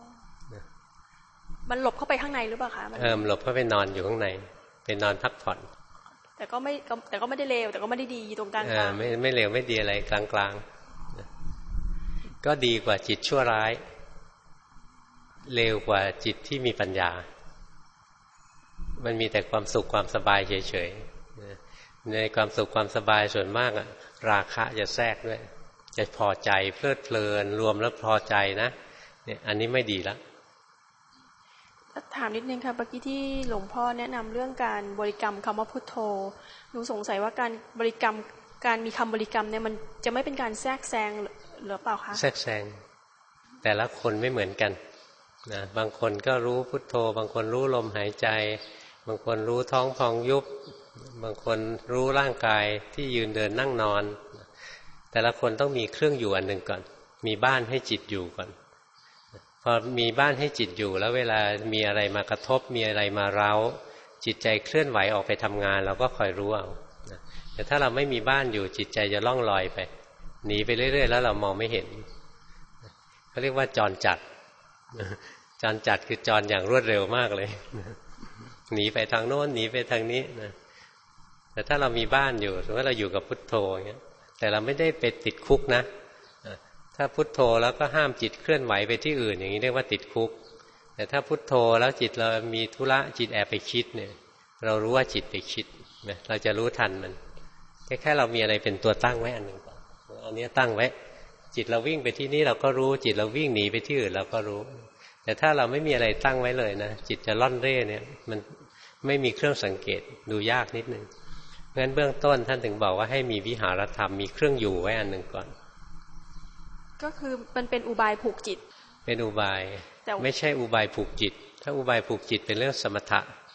มันหลบเข้าไปข้างในหรือเปล่าคะเออหลบเข้าไปนอนอยู่ข้างในเป็นนอนพักผ่อนแต่ก็ไม่แต่ก็ไม่ได้เลวแต่ก็ไม่ได้ดีตรงกลางๆไม่ไม่เลวไม่ดีอะไรกลางๆก็ดีกว่าจิตชั่วร้ายเลวกว่าจิตที่มีปัญญามันมีแต่ความสุขความสบายเฉยๆในความสุขความสบายส่วนมากอะราคะจะแทรกด้วยจะพอใจเพลิดเพลินรวมแล้วพอใจนะเนี่ยอันนี้ไม่ดีละถามนิดนึงค่ะเมื่อกี้ที่หลวงพ่อแนะนำเรื่องการบริกรรมคำว่าพุทโธหนูสงสัยว่าการบริกรรมการมีคำบริกรรมเนี่ยมันจะไม่เป็นการแทรกแซงหรือเปล่าคะแทรกแซงแต่ละคนไม่เหมือนกันนะบางคนก็รู้พุทโธบางคนรู้ลมหายใจบางคนรู้ท้องพองยุบบางคนรู้ร่างกายที่ยืนเดินนั่งนอนแต่ละคนต้องมีเครื่องอยู่อันหนึ่งก่อนมีบ้านให้จิตอยู่ก่อนพอมีบ้านให้จิตอยู่แล้วเวลามีอะไรมากระทบมีอะไรมาเร้าจิตใจเคลื่อนไหวออกไปทำงานเราก็คอยรู้เอาแต่ถ้าเราไม่มีบ้านอยู่จิตใจจะล่องลอยไปหนีไปเรื่อยๆแล้วเรามองไม่เห็นเขาเรียกว่าจรจัดจรจัดคือจรอย่างรวดเร็วมากเลยหนีไปทางโน้นหนีไปทางนี้นะแต่ถ้าเรามีบ้านอยู่สมมติว่าเราอยู่กับพุทโธอย่างเงี้ยแต่เราไม่ได้ไปติดคุกนะถ้าพุทโธแล้วก็ห้ามจิตเคลื่อนไหวไปที่อื่นอย่างนี้เรียกว่าติดคุกแต่ถ้าพุทโธแล้วจิตเรามีธุระจิตแอบไปคิดเนี่ยเรารู้ว่าจิตไปคิดนะเราจะรู้ทันมันแค่แค่เรามีอะไรเป็นตัวตั้งไว้อันหนึ่งก่อนอันนี้ตั้งไว้จิตเราวิ่งไปที่นี่เราก็รู้จิตเราวิ่งหนีไปที่อื่นเราก็รู้แต่ถ้าเราไม่มีอะไรตั้งไว้เลยนะจิตจะล่อนเร่เนี่ยมันไม่มีเครื่องสังเกตดูยากนิดนึงงั้นเบื้องต้นท่านถึงบอกว่าให้มีวิหารธรรมมีเครื่องอยู่ไว้อันหนึ่งก่อนก็คือมันเป็นอุบายผูกจิตเป็นอุบายไม่ใช่อุบายผูกจิตถ้าอุบายผูกจิตเป็นเรื่องสมถะ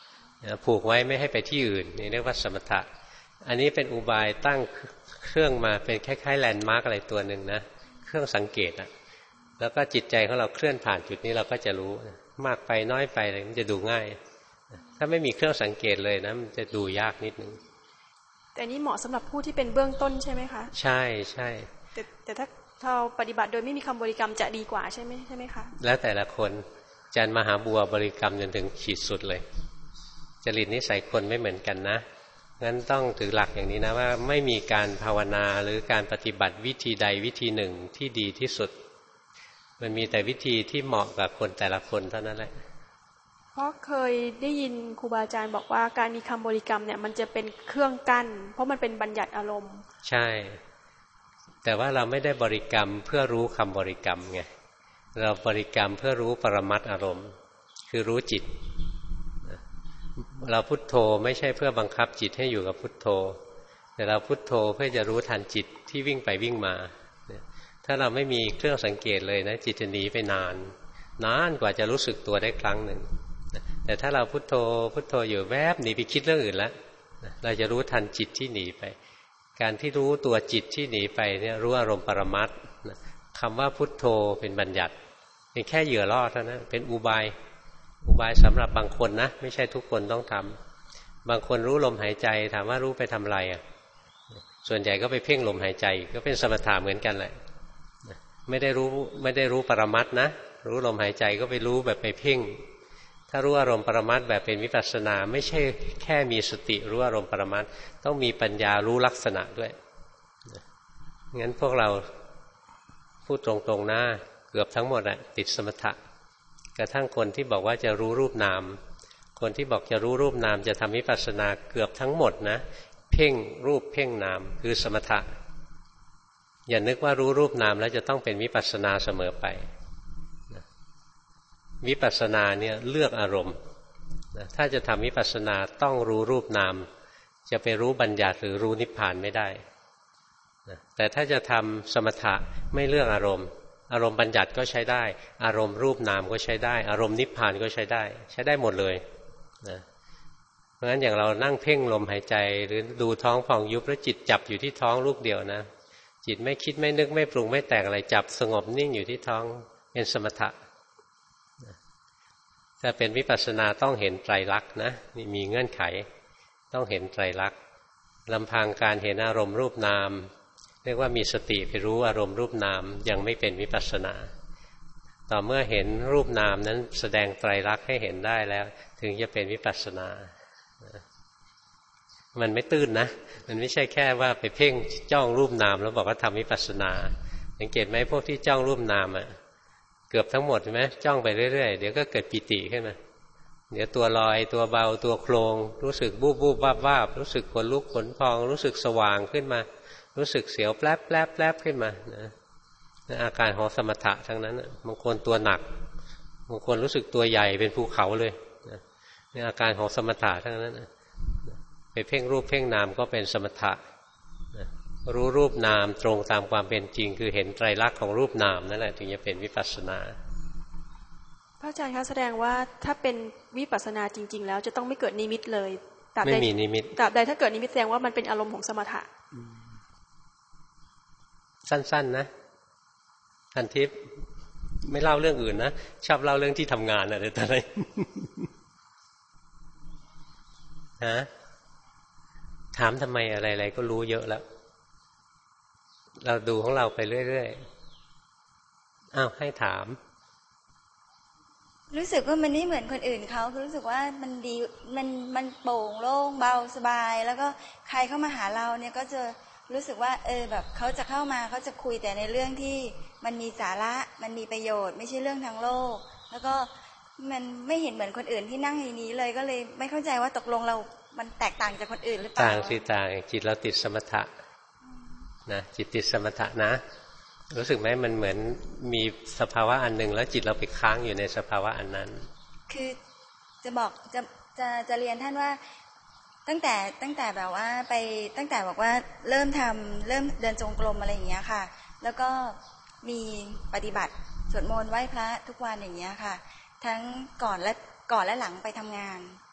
ผูกไว้ไม่ให้ไปที่อื่นนี่เรียกว่าสมถะอันนี้เป็นอุบายตั้งเครื่องมาเป็นคล้ายๆแลนด์มาร์กอะไรตัวหนึ่งนะเครื่องสังเกตอ่ะแล้วก็จิตใจของเราเคลื่อนผ่านจุดนี้เราก็จะรู้มากไปน้อยไปอะไรมันจะดูง่ายถ้าไม่มีเครื่องสังเกตเลยนะมันจะดูยากนิดนึงแต่นี้เหมาะสำหรับผู้ที่เป็นเบื้องต้นใช่ไหมคะใช่ใช่แต่แต่ถ้าเราปฏิบัติโดยไม่มีคำบริกรรมจะดีกว่าใช่ไหมใช่ไหมคะแล้วแต่ละคนอาจารย์มหาบัวบริกรรมจนถึงขีดสุดเลยจริตนิสัยคนไม่เหมือนกันนะงั้นต้องถือหลักอย่างนี้นะว่าไม่มีการภาวนาหรือการปฏิบัติวิธีใดวิธีหนึ่งที่ดีที่สุดมันมีแต่วิธีที่เหมาะกับคนแต่ละคนเท่านั้นแหละเพราะเคยได้ยินครูบาอาจารย์บอกว่าการมีคำบริกรรมเนี่ยมันจะเป็นเครื่องกั้นเพราะมันเป็นบัญญัติอารมณ์ใช่แต่ว่าเราไม่ได้บริกรรมเพื่อรู้คำบริกรรมไงเราบริกรรมเพื่อรู้ปรมัตถ์อารมณ์คือรู้จิตเราพุทโธไม่ใช่เพื่อบังคับจิตให้อยู่กับพุทโธแต่เราพุทโธเพื่อจะรู้ทันจิตที่วิ่งไปวิ่งมาถ้าเราไม่มีเครื่องสังเกตเลยนะจิตจะหนีไปนานนานกว่าจะรู้สึกตัวได้ครั้งหนึ่งแต่ถ้าเราพุทโธพุทโธอยู่แวบหนีไปคิดเรื่องอื่นแล้วเราจะรู้ทันจิตที่หนีไปการที่รู้ตัวจิตที่หนีไปเนี่ยรู้อารมณ์ปรมัตถ์คำว่าพุทโธเป็นบัญญัติเป็นแค่เหยื่อล่อเท่านั้นเป็นอุบายอุบายสำหรับบางคนนะไม่ใช่ทุกคนต้องทำบางคนรู้ลมหายใจถามว่ารู้ไปทำอะไรอ่ะส่วนใหญ่ก็ไปเพ่งลมหายใจก็เป็นสมถะเหมือนกันแหละไม่ได้รู้ไม่ได้รู้ปรมัตถ์นะรู้ลมหายใจก็ไปรู้แบบไปเพ่งถ้ารู้อารมณ์ปรมัตถ์แบบเป็นวิปัสสนาไม่ใช่แค่มีสติรู้อารมณ์ปรมัตถ์ต้องมีปัญญารู้ลักษณะด้วยงั้นพวกเราพูดตรงๆนะเกือบทั้งหมดอะติดสมถะกระทั่งคนที่บอกว่าจะรู้รูปนามคนที่บอกจะรู้รูปนามจะทำวิปัสสนาเกือบทั้งหมดนะเพ่งรูปเพ่งนามคือสมถะอย่านึกว่ารู้รูปนามแล้วจะต้องเป็นวิปัสสนาเสมอไปวิปัสสนาเนี่ยเลือกอารมณ์ถ้าจะทำวิปัสสนาต้องรู้รูปนามจะไปรู้บัญญัติหรือรู้นิพพานไม่ได้แต่ถ้าจะทำสมถะไม่เลือกอารมณ์อารมณ์บัญญัติก็ใช้ได้อารมณ์รูปนามก็ใช้ได้อารมณ์นิพพานก็ใช้ได้ใช้ได้หมดเลยนะเพราะฉะนั้นอย่างเรานั่งเพ่งลมหายใจหรือดูท้องพองยุบแล้วจิตจับอยู่ที่ท้องลูกเดียวนะจิตไม่คิดไม่นึกไม่ปรุงไม่แต่งอะไรจับสงบนิ่งอยู่ที่ท้องเป็นสมถะถ้าเป็นวิปัสสนาต้องเห็นไตรลักษณ์นะนี่มีเงื่อนไขต้องเห็นไตรลักษณ์ลำพังการเห็นอารมณ์รูปนามเรียกว่ามีสติไปรู้อารมณ์รูปนามยังไม่เป็นวิปัสสนาต่อเมื่อเห็นรูปนามนั้นแสดงไตรลักษณ์ให้เห็นได้แล้วถึงจะเป็นวิปัสสนามันไม่ตื้นนะมันไม่ใช่แค่ว่าไปเพ่งจ้องรูปนามแล้วบอกว่าทำวิปัสสนาสังเกตไหมพวกที่จ้องรูปนามอ่ะเกือบทั้งหมดใช่ไหมจ้องไปเรื่อยๆเดี๋ยวก็เกิดปิติขึ้นมาเดี๋ยวตัวลอยตัวเบาตัวโครงรู้สึกบูบบูบวาบวาบรู้สึกขนลุกขนพองรู้สึกสว่างขึ้นมารู้สึกเสียวแปลบแปลบแปลบขึ้นมานะอาการของสมถะทั้งนั้นบางคนตัวหนักบางคนรู้สึกตัวใหญ่เป็นภูเขาเลยนี่อาการของสมถะทั้งนั้นไปเพ่งรูปเพ่งนามก็เป็นสมถะรู้รูปนามตรงตามความเป็นจริงคือเห็นไตรลักษณ์ของรูปนามนั่นแหละถึงจะเป็นวิปัสสนาพระอาจารย์คะแสดงว่าถ้าเป็นวิปัสสนาจริงๆแล้วจะต้องไม่เกิดนิมิตเลยไม่มีนิมิตตราบใดถ้าเกิดนิมิตแสดงว่ามันเป็นอารมณ์ของสมถะสั้นๆนะทันทิพย์ไม่เล่าเรื่องอื่นนะชอบเล่าเรื่องที่ทำงานอะไรต่ออะไรฮะถามทำไมอะไรๆก็รู้เยอะแล้วเราดูของเราไปเรื่อยๆอ้าวให้ถามรู้สึกว่ามันไม่เหมือนคนอื่นเขาคือรู้สึกว่ามันดีมันมันโปร่งโล่งเบาสบายแล้วก็ใครเข้ามาหาเราเนี่ยก็จะรู้สึกว่าเออแบบเขาจะเข้ามาเขาจะคุยแต่ในเรื่องที่มันมีสาระมันมีประโยชน์ไม่ใช่เรื่องทางโลกแล้วก็มันไม่เห็นเหมือนคนอื่นที่นั่งในนี้เลยก็เลยไม่เข้าใจว่าตกลงเรามันแตกต่างจากคนอื่นหรือเปล่าต่างสิต่างจิตเราติดสมถะนะจิตติดสมถะนะรู้สึกไหมมันเหมือนมีสภาวะอันหนึ่งแล้วจิตเราไปค้างอยู่ในสภาวะอันนั้นคือจะบอกจะจะจะเรียนท่านว่าตั้งแต่ตั้งแต่แบบว่าไปตั้งแต่บอกว่าเริ่มทำเริ่มเดินจงกรมอะไรอย่างเงี้ยค่ะแล้วก็มีปฏิบัติสวดมนต์ไหว้พระทุกวันอย่างเงี้ยค่ะทั้งก่อนและก่อนและหลังไปทำงาน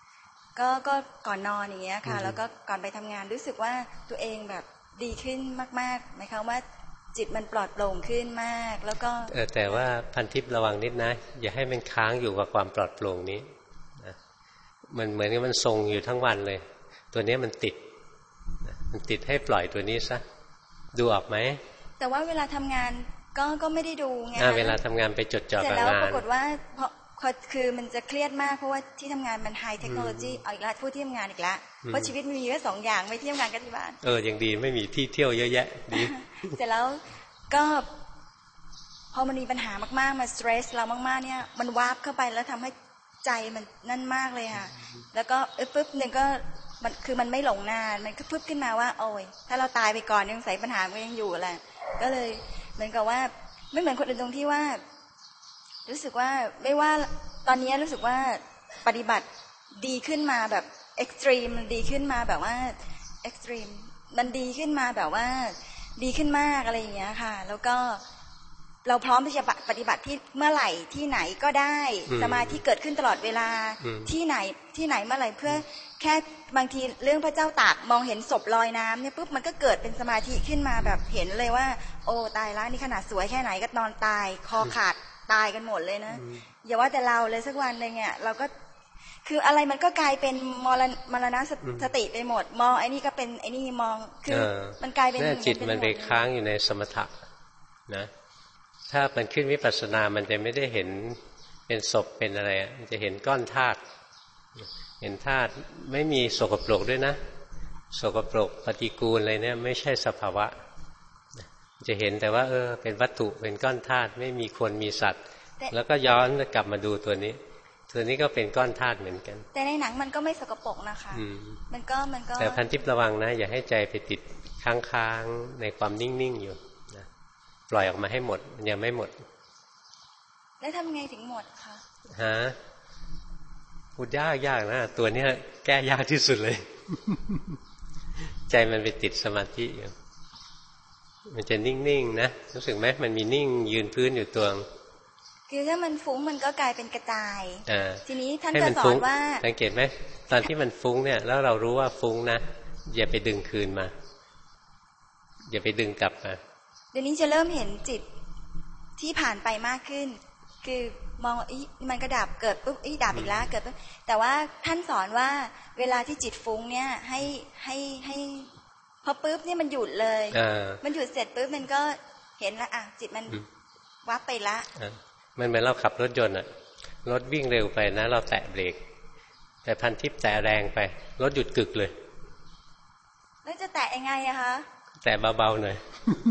ก็ก็ก่อนนอนอย่างเงี้ยค่ะแล้วก็ก่อนไปทำงานรู้สึกว่าตัวเองแบบดีขึ้นมากๆหมายความว่าจิตมันปลอดโปร่งขึ้นมากแล้วก็เออแต่ว่าพันทิพย์ระวังนิดนะอย่าให้มันค้างอยู่กับความปลอดโปร่งนี้นะมันเหมือนกับมันทรงอยู่ทั้งวันเลยตัวนี้มันติดมันติดให้ปล่อยตัวนี้ซะดูออกไหมแต่ว่าเวลาทำงานก็ก็ไม่ได้ดูงานเวลาทำงานไปจดจ่อกับงานเสร็จแล้วปรากฏว่าเพราะคือมันจะเครียดมากเพราะว่าที่ทำงานมันไฮเทคโนโลยีเอาอีกแล้วพูดที่ทำงานอีกแล้วเพราะชีวิตมีแค่สองอย่างไม่ที่ทำงานกับที่บ้านเออยังดีไม่มีที่เที่ยวเยอะแยะดีเสร็จแล้วก็พอมันมีปัญหามากๆมันสเตรสเรามากๆเนี่ยมันวาร์ปเข้าไปแล้วทำให้ใจมันนั่นมากเลยค่ะแล้วก็เออปุ๊บหนึ่งก็มันคือมันไม่หลงนานมันก็ปุ๊บขึ้นมาว่าโอ้ยถ้าเราตายไปก่อนยังใส่ปัญหามันยังอยู่แหละก็เลยเหมือนกับว่าไม่เหมือนคนอื่นตรงที่ว่ารู้สึกว่าไม่ว่าตอนนี้รู้สึกว่าปฏิบัติดีขึ้นมาแบบเอ็กซ์ตรีมมันดีขึ้นมาแบบว่าเอ็กซ์ตรีมมันดีขึ้นมาแบบว่าดีขึ้นมากอะไรอย่างเงี้ยค่ะแล้วก็เราพร้อมที่จะปฏิบัติที่เมื่อไหร่ที่ไหนก็ได้สมาธิเกิดขึ้นตลอดเวลาที่ไหนที่ไหนเมื่อไหร่เพื่อแค่บางทีเรื่องพระเจ้าตากมองเห็นศพลอยน้ำเนี่ยปุ๊บมันก็เกิดเป็นสมาธิขึ้นมาแบบเห็นเลยว่าโอ้ตายแล้วนี่ขนาดสวยแค่ไหนก็นอนตายคอขาดตายกันหมดเลยนะอย่าว่าแต่เราเลยสักวันนึงเนี่ยเราก็คืออะไรมันก็กลายเป็นมรณมรณสติไปหมดมองไอ้นี่ก็เป็นไอ้นี่มองคือมันกลายเป็นจิตมันไปค้างอยู่ในสมถะนะถ้ามันขึ้นวิปัสสนามันจะไม่ได้เห็นเป็นศพเป็นอะไรมันจะเห็นก้อนธาตุเห็นธาตุไม่มีสกปรกด้วยนะสกปรกปฏิกูลอะไรเนี่ยไม่ใช่สภาวะจะเห็นแต่ว่าเออเป็นวัตถุเป็นก้อนธาตุไม่มีคนมีสัตว์แล้วก็ย้อนกลับมาดูตัวนี้ตัวนี้ก็เป็นก้อนธาตุเหมือนกันแต่ในหนังมันก็ไม่สกปรกนะคะมันก็มันก็แต่พันทิพย์ระวังนะอย่าให้ใจไปติดค้างๆในความนิ่งๆอยู่นะปล่อยออกมาให้หมดมันยังไม่หมดแล้วทำไงถึงหมดคะฮะพูดยากยากนะตัวนี้แก้ยากที่สุดเลย ใจมันไปติดสมาธิอยู่มันจะนิ่งๆนะรู้สึกไหมมันมีนิ่งยืนพื้นอยู่ตัวคือถ้ามันฟุ้งมันก็กลายเป็นกระจายทีนี้ท่านก็สอนว่าสังเกตไหมตอนที่มันฟุ้งเนี่ยแล้วเรารู้ว่าฟุ้งนะอย่าไปดึงคืนมาอย่าไปดึงกลับมาเดี๋ยวนี้จะเริ่มเห็นจิตที่ผ่านไปมากขึ้นคือมองอีมันก็ดับเกิดปุ๊บอีดับอีกแล้วเกิดปุ๊บแต่ว่าท่านสอนว่าเวลาที่จิตฟุ้งเนี่ยให้ให้ให้พอปุ๊บเนี่ยมันหยุดเลยมันหยุดเสร็จปุ๊บมันก็เห็นละอ่ะจิตมันวับไปละมันเหมือนเราขับรถยนต์อะรถวิ่งเร็วไปนะเราแตะเบรกแต่พันทิพย์แตะแรงไปรถหยุดกึกเลยแล้วจะแตะยังไงอะคะแตะเบาๆหน่อย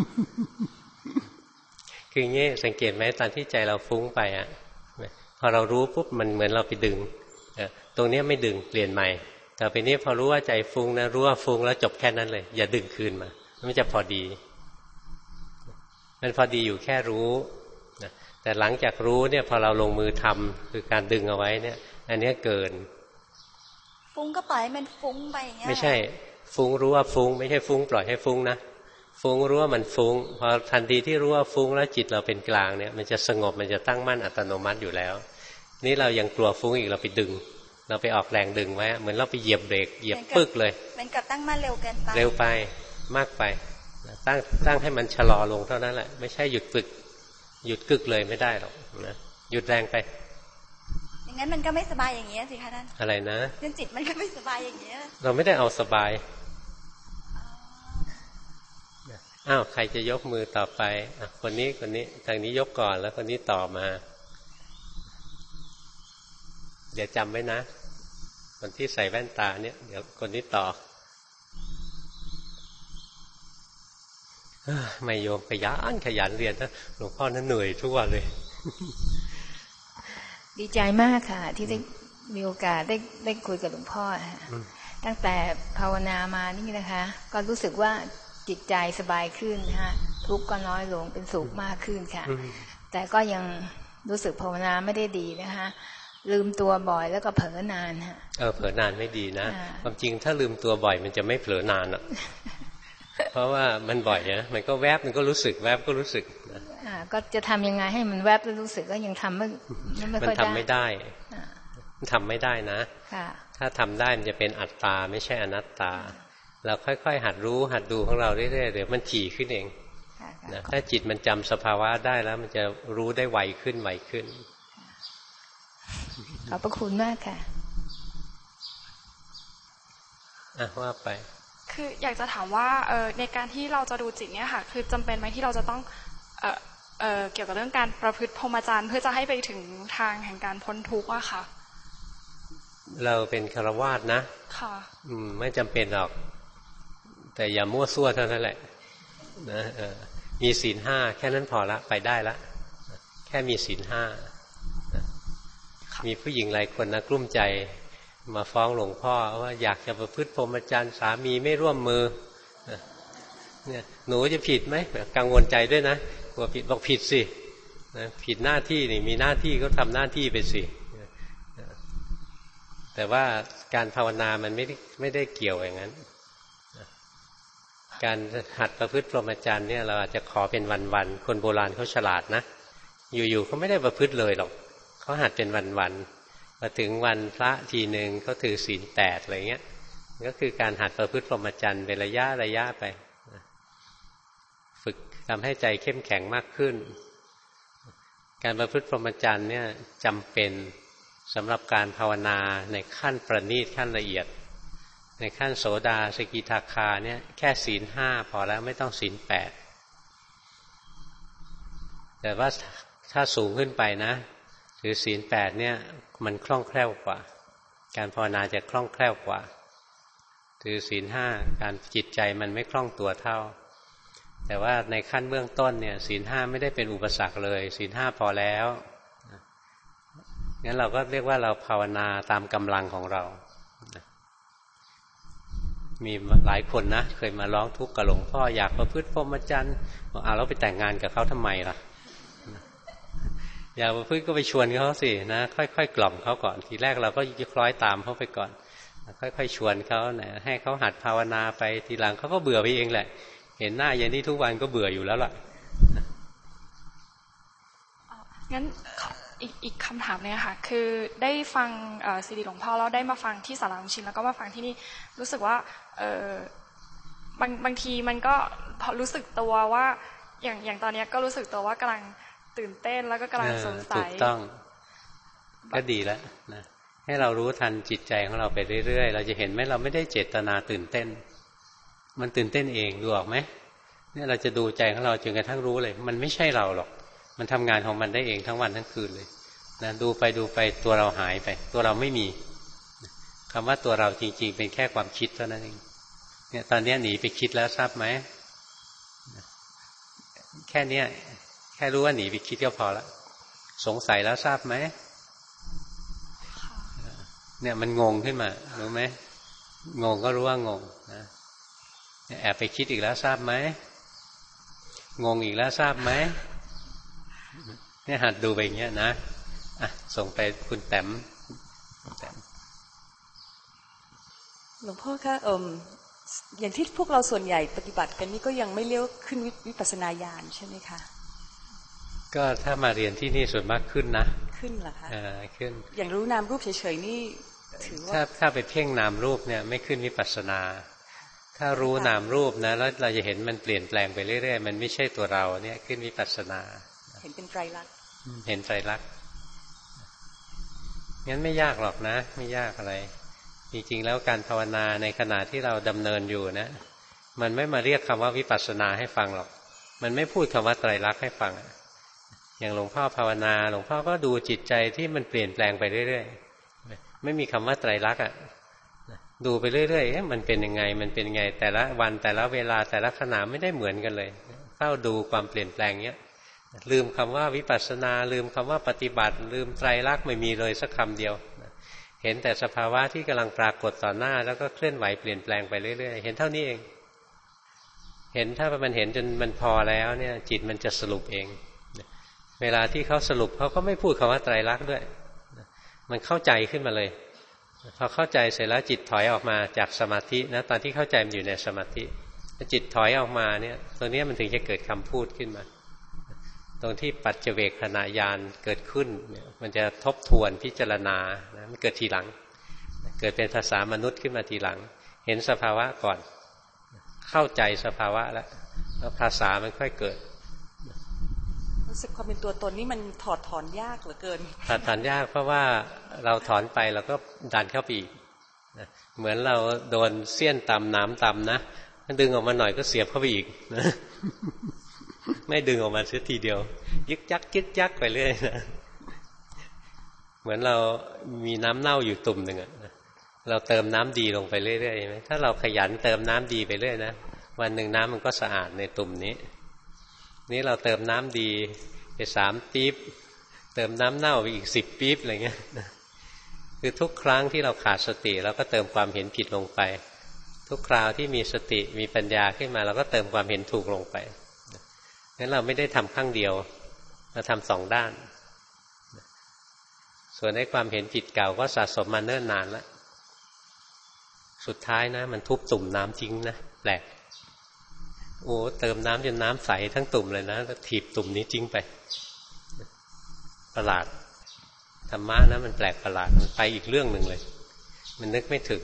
คืออย่างนี้สังเกตไหมตอนที่ใจเราฟุ้งไปอะพอเรารู้ปุ๊บมันเหมือนเราไปดึงตรงนี้ไม่ดึงเปลี่ยนใหม่แต่ไปนี้พอรู้ว่าใจฟุ้งนะรู้ว่าฟุ้งแล้วจบแค่นั้นเลยอย่าดึงคืนมามันจะพอดีมันพอดีอยู่แค่รู้นะแต่หลังจากรู้เนี่ยพอเราลงมือทำคือการดึงเอาไว้เนี่ยอันนี้เกินฟุ้งก็ปล่อยให้มันฟุ้งไปอย่างเงี้ยไม่ใช่ฟุ้งรู้ว่าฟุ้งไม่ใช่ฟุ้งปล่อยให้ฟุ้งนะฟุ้งรู้ว่ามันฟุ้งพอทันทีที่รู้ว่าฟุ้งแล้วจิตเราเป็นกลางเนี่ยมันจะสงบมันจะตั้งมั่นอัตโนมัติอยู่แล้วนี่เรายังกลัวฟุ้งอีกเราไปดึงเราไปออกแรงดึงไว้เหมือนเราไปเหยียบเบรกเหยียบปึ๊กเลยมันกับตั้งมั่นเร็วเกินไปเร็วไปมากไปตั้งตั้งให้มันชะลอลงเท่านั้นแหละไม่ใช่หยุดฝึกหยุดกึกเลยไม่ได้หรอกนะหยุดแรงไปอย่างนั้นมันก็ไม่สบายอย่างเงี้ยสิคะท่านอะไรนะเรื่องจิตมันก็ไม่สบายอย่างเงี้ยเราไม่ได้เอาสบายอ้าวใครจะยกมือต่อไปอ่ะคนนี้คนนี้ทางนี้ยกก่อนแล้วคนนี้ต่อมาเดี๋ยวจำไว้นะคนที่ใส่แว่นตาเนี่ยเดี๋ยวคนนี้ต่อไม่โยมขยันขยันเรียนนะหลวงพ่อนั้นเหนื่อยทุกวันเลยดีใจมากค่ะที่ได้มีโอกาสได้ได้คุยกับหลวงพ่อค่ะตั้งแต่ภาวนามานี่นะคะก็รู้สึกว่าจิตใจสบายขึ้นฮะทุกข์ก็น้อยลงเป็นสุขมากขึ้นค่ะแต่ก็ยังรู้สึกภาวนาไม่ได้ดีนะคะลืมตัวบ่อยแล้วก็เผลอนานฮะเออเผลอนานไม่ดีนะความจริงถ้าลืมตัวบ่อยมันจะไม่เผลอนานอ่ะเพราะว่ามันบ่อยนะมันก็แวบมันก็รู้สึกแวบก็รู้สึกอ่าก็จะทำยังไงให้มันแวบแล้วรู้สึกก็ยังทำไม่ไม่ค่อยได้มันทำไม่ได้ทำไม่ได้นะถ้าทำได้มันจะเป็นอัตตาไม่ใช่อนัตตาเราค่อยๆหัดรู้หัดดูของเราเรื่อยๆเดี๋ยวมันถี่ขึ้นเองนะถ้าจิตมันจำสภาวะได้แล้วมันจะรู้ได้ไวขึ้นไวขึ้นขอบพระคุณมากค่ะอ่ะว่าไปคืออยากจะถามว่าเอ่อในการที่เราจะดูจิตเนี่ยค่ะคือจำเป็นไหมที่เราจะต้องเอ่อเอ่อเกี่ยวกับเรื่องการประพฤติพรหมจรรย์เพื่อจะให้ไปถึงทางแห่งการพ้นทุกข์อะค่ะเราเป็นฆราวาสนะค่ะอืมไม่จำเป็นหรอกแต่อย่ามั่วซั่วเท่านั้นแหละนะเออมีศีลห้าแค่นั้นพอละไปได้ละแค่มีศีลห้ามีผู้หญิงหลายคนนะกลุ้มใจมาฟ้องหลวงพ่อว่าอยากจะประพฤติพรหมจรรย์สามีไม่ร่วมมือเนี่ยหนูจะผิดไหมกังวลใจด้วยนะกลัวผิดบอกผิดสินะผิดหน้าที่นี่มีหน้าที่ก็ทำหน้าที่ไปสิแต่ว่าการภาวนามันไม่ได้ไม่ได้เกี่ยวอย่างนั้นการหัดประพฤติพรหมจรรย์เนี่ยเราอาจจะขอเป็นวันๆคนโบราณเขาฉลาดนะอยู่ๆเขาไม่ได้ประพฤติเลยหรอกเขาหัดเป็นวันๆมาถึงวันพระทีหนึ่งเขาถือศีลแปดอะไรเงี้ยก็คือการหัดประพฤติพรหมจรรย์เป็นระยะระยะไปฝึกทำให้ใจเข้มแข็งมากขึ้นการประพฤติพรหมจรรย์เนี่ยจำเป็นสำหรับการภาวนาในขั้นประณีตขั้นละเอียดในขั้นโสดาสกิทาคาเนี่ยแค่ศีลห้าพอแล้วไม่ต้องศีลแปดแต่ว่าถ้าสูงขึ้นไปนะถือศีลแปดเนี่ยมันคล่องแคล่วกว่าการภาวนาจะคล่องแคล่วกว่าถือศีลห้าการจิตใจมันไม่คล่องตัวเท่าแต่ว่าในขั้นเบื้องต้นเนี่ยศีลห้าไม่ได้เป็นอุปสรรคเลยศีลห้าพอแล้วงั้นเราก็เรียกว่าเราภาวนาตามกำลังของเรามีหลายคนนะเคยมาร้องทุกข์กับหลวงพ่ออยากประพฤติพรหมจรรย์บอกเอาแล้วไปแต่งงานกับเขาทำไมล่ะอยากประพฤติก็ไปชวนเขาสินะค่อยๆกล่อมเขาก่อนทีแรกเราก็คล้อยตามเขาไปก่อนค่อยๆชวนเขานะให้เขาหัดภาวนาไปทีหลังเขาก็เบื่อไปเองแหละเห็นหน้าอย่างนี้ทุกวันก็เบื่ออยู่แล้วล่ะงั้นอีกอีกคำถามเนี่ยค่ะคือได้ฟังซีดีหลวงพ่อแล้วได้มาฟังที่ศาลาลุงชินแล้วก็มาฟังที่นี่รู้สึกว่าเออบางบางทีมันก็พอรู้สึกตัวว่าอย่างอย่างตอนนี้ก็รู้สึกตัวว่ากำลังตื่นเต้นแล้วก็กำลังสงสัยถูกต้องก็ดีแล้วนะให้เรารู้ทันจิตใจของเราไปเรื่อยๆเราจะเห็นไหมเราไม่ได้เจตนาตื่นเต้นมันตื่นเต้นเองดูออกไหมเนี่ยเราจะดูใจของเราจนกระทั่งรู้เลยมันไม่ใช่เราหรอกมันทำงานของมันได้เองทั้งวันทั้งคืนเลยนะดูไปดูไปตัวเราหายไปตัวเราไม่มีคำว่าตัวเราจริงๆเป็นแค่ความคิดเท่านั้นเองเนี่ยตอนนี้หนีไปคิดแล้วทราบไหมแค่เนี้ยแค่รู้ว่าหนีไปคิดก็พอละสงสัยแล้วทราบไหมเนี่ยมันงงขึ้นมารู้ไหมงงก็รู้ว่างงนะแอบไปคิดอีกแล้วทราบไหมงงอีกแล้วทราบไหมเนี่ยหัดดูไปอย่างเงี้ยนะอ่ะส่งไปคุณแต้มแต้มหลวงพ่อคะเอ่ออย่างที่พวกเราส่วนใหญ่ปฏิบัติกันนี่ก็ยังไม่เลี้ยวขึ้นวิปัสสนาญาณใช่ไหมคะก็ถ้ามาเรียนที่นี่ส่วนมากขึ้นนะขึ้นเหรอคะอ่าขึ้นอย่างรู้นามรูปเฉยๆนี่ถือว่าถ้าถ้าไปเพ่งนามรูปเนี่ยไม่ขึ้นวิปัสสนาถ้ารู้นามรูปนะแล้วเราจะเห็นมันเปลี่ยนแปลงไปเรื่อยๆมันไม่ใช่ตัวเราเนี่ยขึ้นวิปัสสนาเห็นเป็นไตรลักษณ์เห็นไตรลักษณ์งั้นไม่ยากหรอกนะไม่ยากอะไรจริงๆแล้วการภาวนาในขณะที่เราดำเนินอยู่นะมันไม่มาเรียกคำว่าวิปัสสนาให้ฟังหรอกมันไม่พูดคำว่าไตรลักษณ์ให้ฟังอย่างหลวงพ่อภาวนาหลวงพ่อก็ดูจิตใจที่มันเปลี่ยนแปลงไปเรื่อยๆไม่มีคำว่าไตรลักษณ์อ่ะดูไปเรื่อยๆเอ๊ะมันเป็นยังไงมันเป็นยังไงแต่ละวันแต่ละเวลาแต่ละขณะไม่ได้เหมือนกันเลยเฝ้าดูความเปลี่ยนแปลงเนี้ยลืมคำว่าวิปัสสนาลืมคำว่าปฏิบัติลืมไตรลักษณ์ไม่มีเลยสักคำเดียวเห็นแต่สภาวะที่กำลังปรากฏต่อหน้าแล้วก็เคลื่อนไหวเปลี่ยนแปลงไปเรื่อยๆเห็นเท่านี้เองเห็นถ้ามันเห็นจนมันพอแล้วเนี่ยจิตมันจะสรุปเองเวลาที่เขาสรุปเขาก็ไม่พูดคำว่าไตรลักษณ์ด้วยมันเข้าใจขึ้นมาเลยพอเข้าใจเสร็จแล้วจิตถอยออกมาจากสมาธินะตอนที่เข้าใจมันอยู่ในสมาธิจิตถอยออกมาเนี่ยตัวนี้มันถึงจะเกิดคำพูดขึ้นมาตรงที่ปัจเจเวกขณะญาณเกิดขึ้นเนี่ยมันจะทบทวนพิจารณานะมันเกิดทีหลังเกิดเป็นภาษามนุษย์ขึ้นมาทีหลังเห็นสภาวะก่อนเข้าใจสภาวะแล้วแล้วภาษามันค่อยเกิดรู้สึกความเป็นตัวตนนี่มันถอดถอนยากเหลือเกินถอดถอนยากเพราะว่าเราถอนไปเราก็ดันเข้าไปอีกเหมือนเราโดนเสี้ยนตำน้ำตำนะดึงออกมาหน่อยก็เสียบเข้าไปอีกนะไม่ดึงออกมาเสียทีเดียวยึกยักยึกยักไปเรื่อยนะเหมือนเรามีน้ำเน่าอยู่ตุ่มหนึ่งอะเราเติมน้ำดีลงไปเรื่อยๆไหมถ้าเราขยันเติมน้ำดีไปเรื่อยนะวันหนึ่งน้ำมันก็สะอาดในตุ่มนี้นี่เราเติมน้ำดีไปสามปี๊บเติมน้ำเน่าไปอีกสิบปี๊บอะไรเงี้ยคือทุกครั้งที่เราขาดสติเราก็เติมความเห็นผิดลงไปทุกคราวที่มีสติมีปัญญาขึ้นมาเราก็เติมความเห็นถูกลงไปงั้นเราไม่ได้ทำข้างเดียวเราทำสองด้านส่วนในความเห็นผิดเก่าก็สะสมมาเนิ่นนานแล้วสุดท้ายนะมันทุบตุ่มน้ำจริงนะแปลกโอ้เติมน้ำจนน้ำใสทั้งตุ่มเลยนะแล้วถีบตุ่มนี้จริงไปประหลาดธรรมะนะมันแปลกประหลาดมันไปอีกเรื่องหนึ่งเลยมันนึกไม่ถึง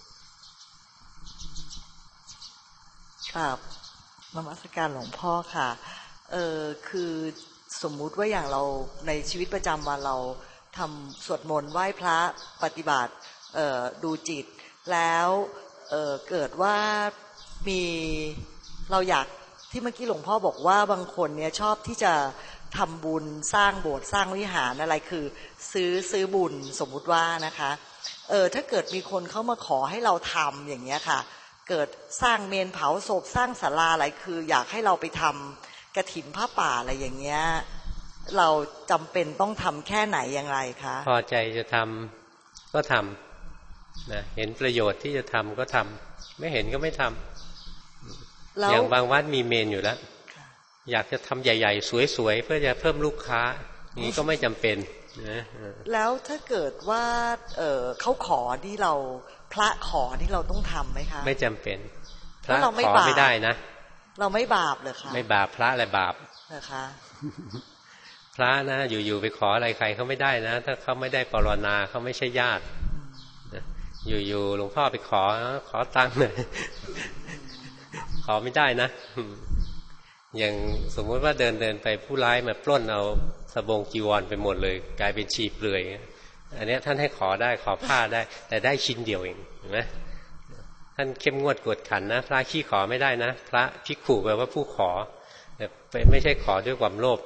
ครับนมัสการหลวงพ่อค่ะเออคือสมมุติว่าอย่างเราในชีวิตประจำวันเราทำสวดมนต์ไหว้พระปฏิบัติเอ่อดูจิตแล้วเอ่อเกิดว่ามีเราอยากที่เมื่อกี้หลวงพ่อบอกว่าบางคนเนี่ยชอบที่จะทำบุญสร้างโบสถ์สร้างวิหารอะไรคือซื้อซื้อบุญสมมุติว่านะคะเออถ้าเกิดมีคนเข้ามาขอให้เราทำอย่างเงี้ยค่ะเกิดสร้างเมนเผาศพสร้างศาลาอะไรคืออยากให้เราไปทำกฐินผ้าป่าอะไรอย่างเงี้ยเราจำเป็นต้องทำแค่ไหนอย่างไรคะพอใจจะทำก็ทำนะเห็นประโยชน์ที่จะทำก็ทำไม่เห็นก็ไม่ทำอย่างบางวัดมีเมนอยู่แล้วอยากจะทำใหญ่ๆสวยๆเพื่อจะเพิ่มลูกค้าอย่างนี้ก็ไม่จำเป็นนะแล้วถ้าเกิดว่าเอ่อเขาขอที่เราพระขอที่เราต้องทำไหมคะไม่จำเป็นพระขอไม่ได้นะเราไม่บาปเลยค่ะไม่บาปพระอะไรบาปนะคะพระนะอยู่ๆไปขออะไรใครเขาไม่ได้นะถ้าเขาไม่ได้ปรนนาเขาไม่ใช่ญาติอยู่ๆหลวงพ่อไปขอขอตังค์หน่อยขอไม่ได้นะอย่างสมมติว่าเดินเดินไปผู้ร้ายมาปล้นเอาสบงจีวรไปหมดเลยกลายเป็นชีเปลือยอันนี้ท่านให้ขอได้ขอผ้าได้แต่ได้ชิ้นเดียวเองเห็นไหมท่านเข้มงวดกวดขันนะพระขี้ขอไม่ได้นะพระภิกขุแปลว่าผู้ขอแต่ไม่ใช่ขอด้วยความโลภ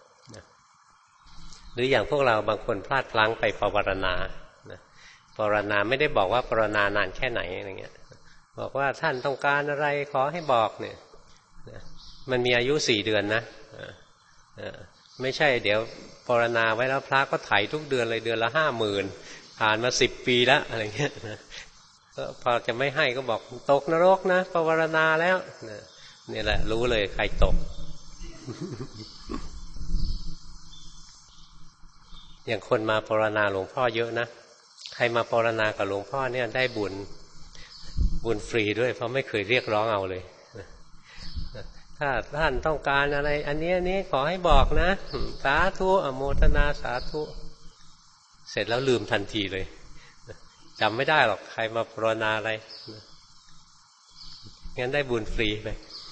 หรืออย่างพวกเราบางคนพลาดพลั้งไปปวารณาปวารณาไม่ได้บอกว่าปวารณานานแค่ไหนอะไรเงี้ยบอกว่าท่านต้องการอะไรขอให้บอกเนี่ยมันมีอายุสี่เดือนนะไม่ใช่เดี๋ยวปรณาไว้แล้วพระก็ไถทุกเดือนเลยเดือนละห้าหมื่นผ่านมาสิบปีแล้วอะไรเงี้ยก็พอจะไม่ให้ก็บอกตกนรกนะปวารณาแล้วนี่แหละรู้เลยใครตก อย่างคนมาปรณาหลวงพ่อเยอะนะใครมาปรณากับหลวงพ่อเนี่ยได้บุญบุญฟรีด้วยเพราะไม่เคยเรียกร้องเอาเลยถ้าท่านต้องการอะไรอันนี้อันนี้ขอให้บอกนะสาธุอโมทนาสาธุเสร็จแล้วลืมทันทีเลยจำไม่ได้หรอกใครมาปรนนาอะไรงั้นได้บุญฟรีไป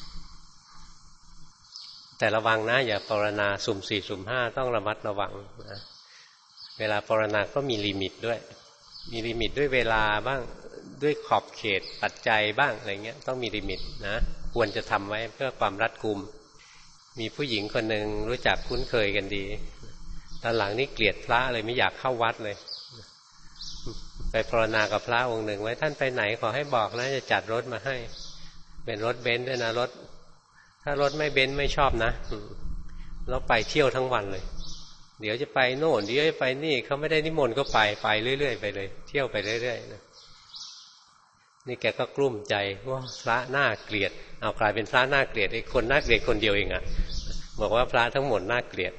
แต่ระวังนะอย่าปรนนาสุ่มสี่สุ่มห้าต้องระมัดระวังนะเวลาปรนนาก็มีลิมิตด้วยมีลิมิตด้วยเวลาบ้างด้วยขอบเขตปัจจัยบ้างอะไรเงี้ยต้องมีลิมิตนะควรจะทำไว้เพื่อความรัดกุมมีผู้หญิงคนหนึ่งรู้จักคุ้นเคยกันดีตอนหลังนี่เกลียดพระเลยไม่อยากเข้าวัดเลยไปภาวนากับพระองค์หนึ่งไว้ท่านไปไหนขอให้บอกนะจะจัดรถมาให้เป็นรถเบนซ์ด้วยนะรถถ้ารถไม่เบนซ์ไม่ชอบนะแล้วไปเที่ยวทั้งวันเลยเดี๋ยวจะไปโน่นเดี๋ยวจะไปนี่เขาไม่ได้นิมนต์ก็ไปไปเรื่อยๆไปเลยเที่ยวไปเรื่อยๆนะนี่แกก็กลุ้มใจว่าพระน่าเกลียดเอากลายเป็นพระน่าเกลียดไอ้คนน่าเกลียดคนเดียวเองอ่ะบอกว่าพระทั้งหมดน่าเกลียด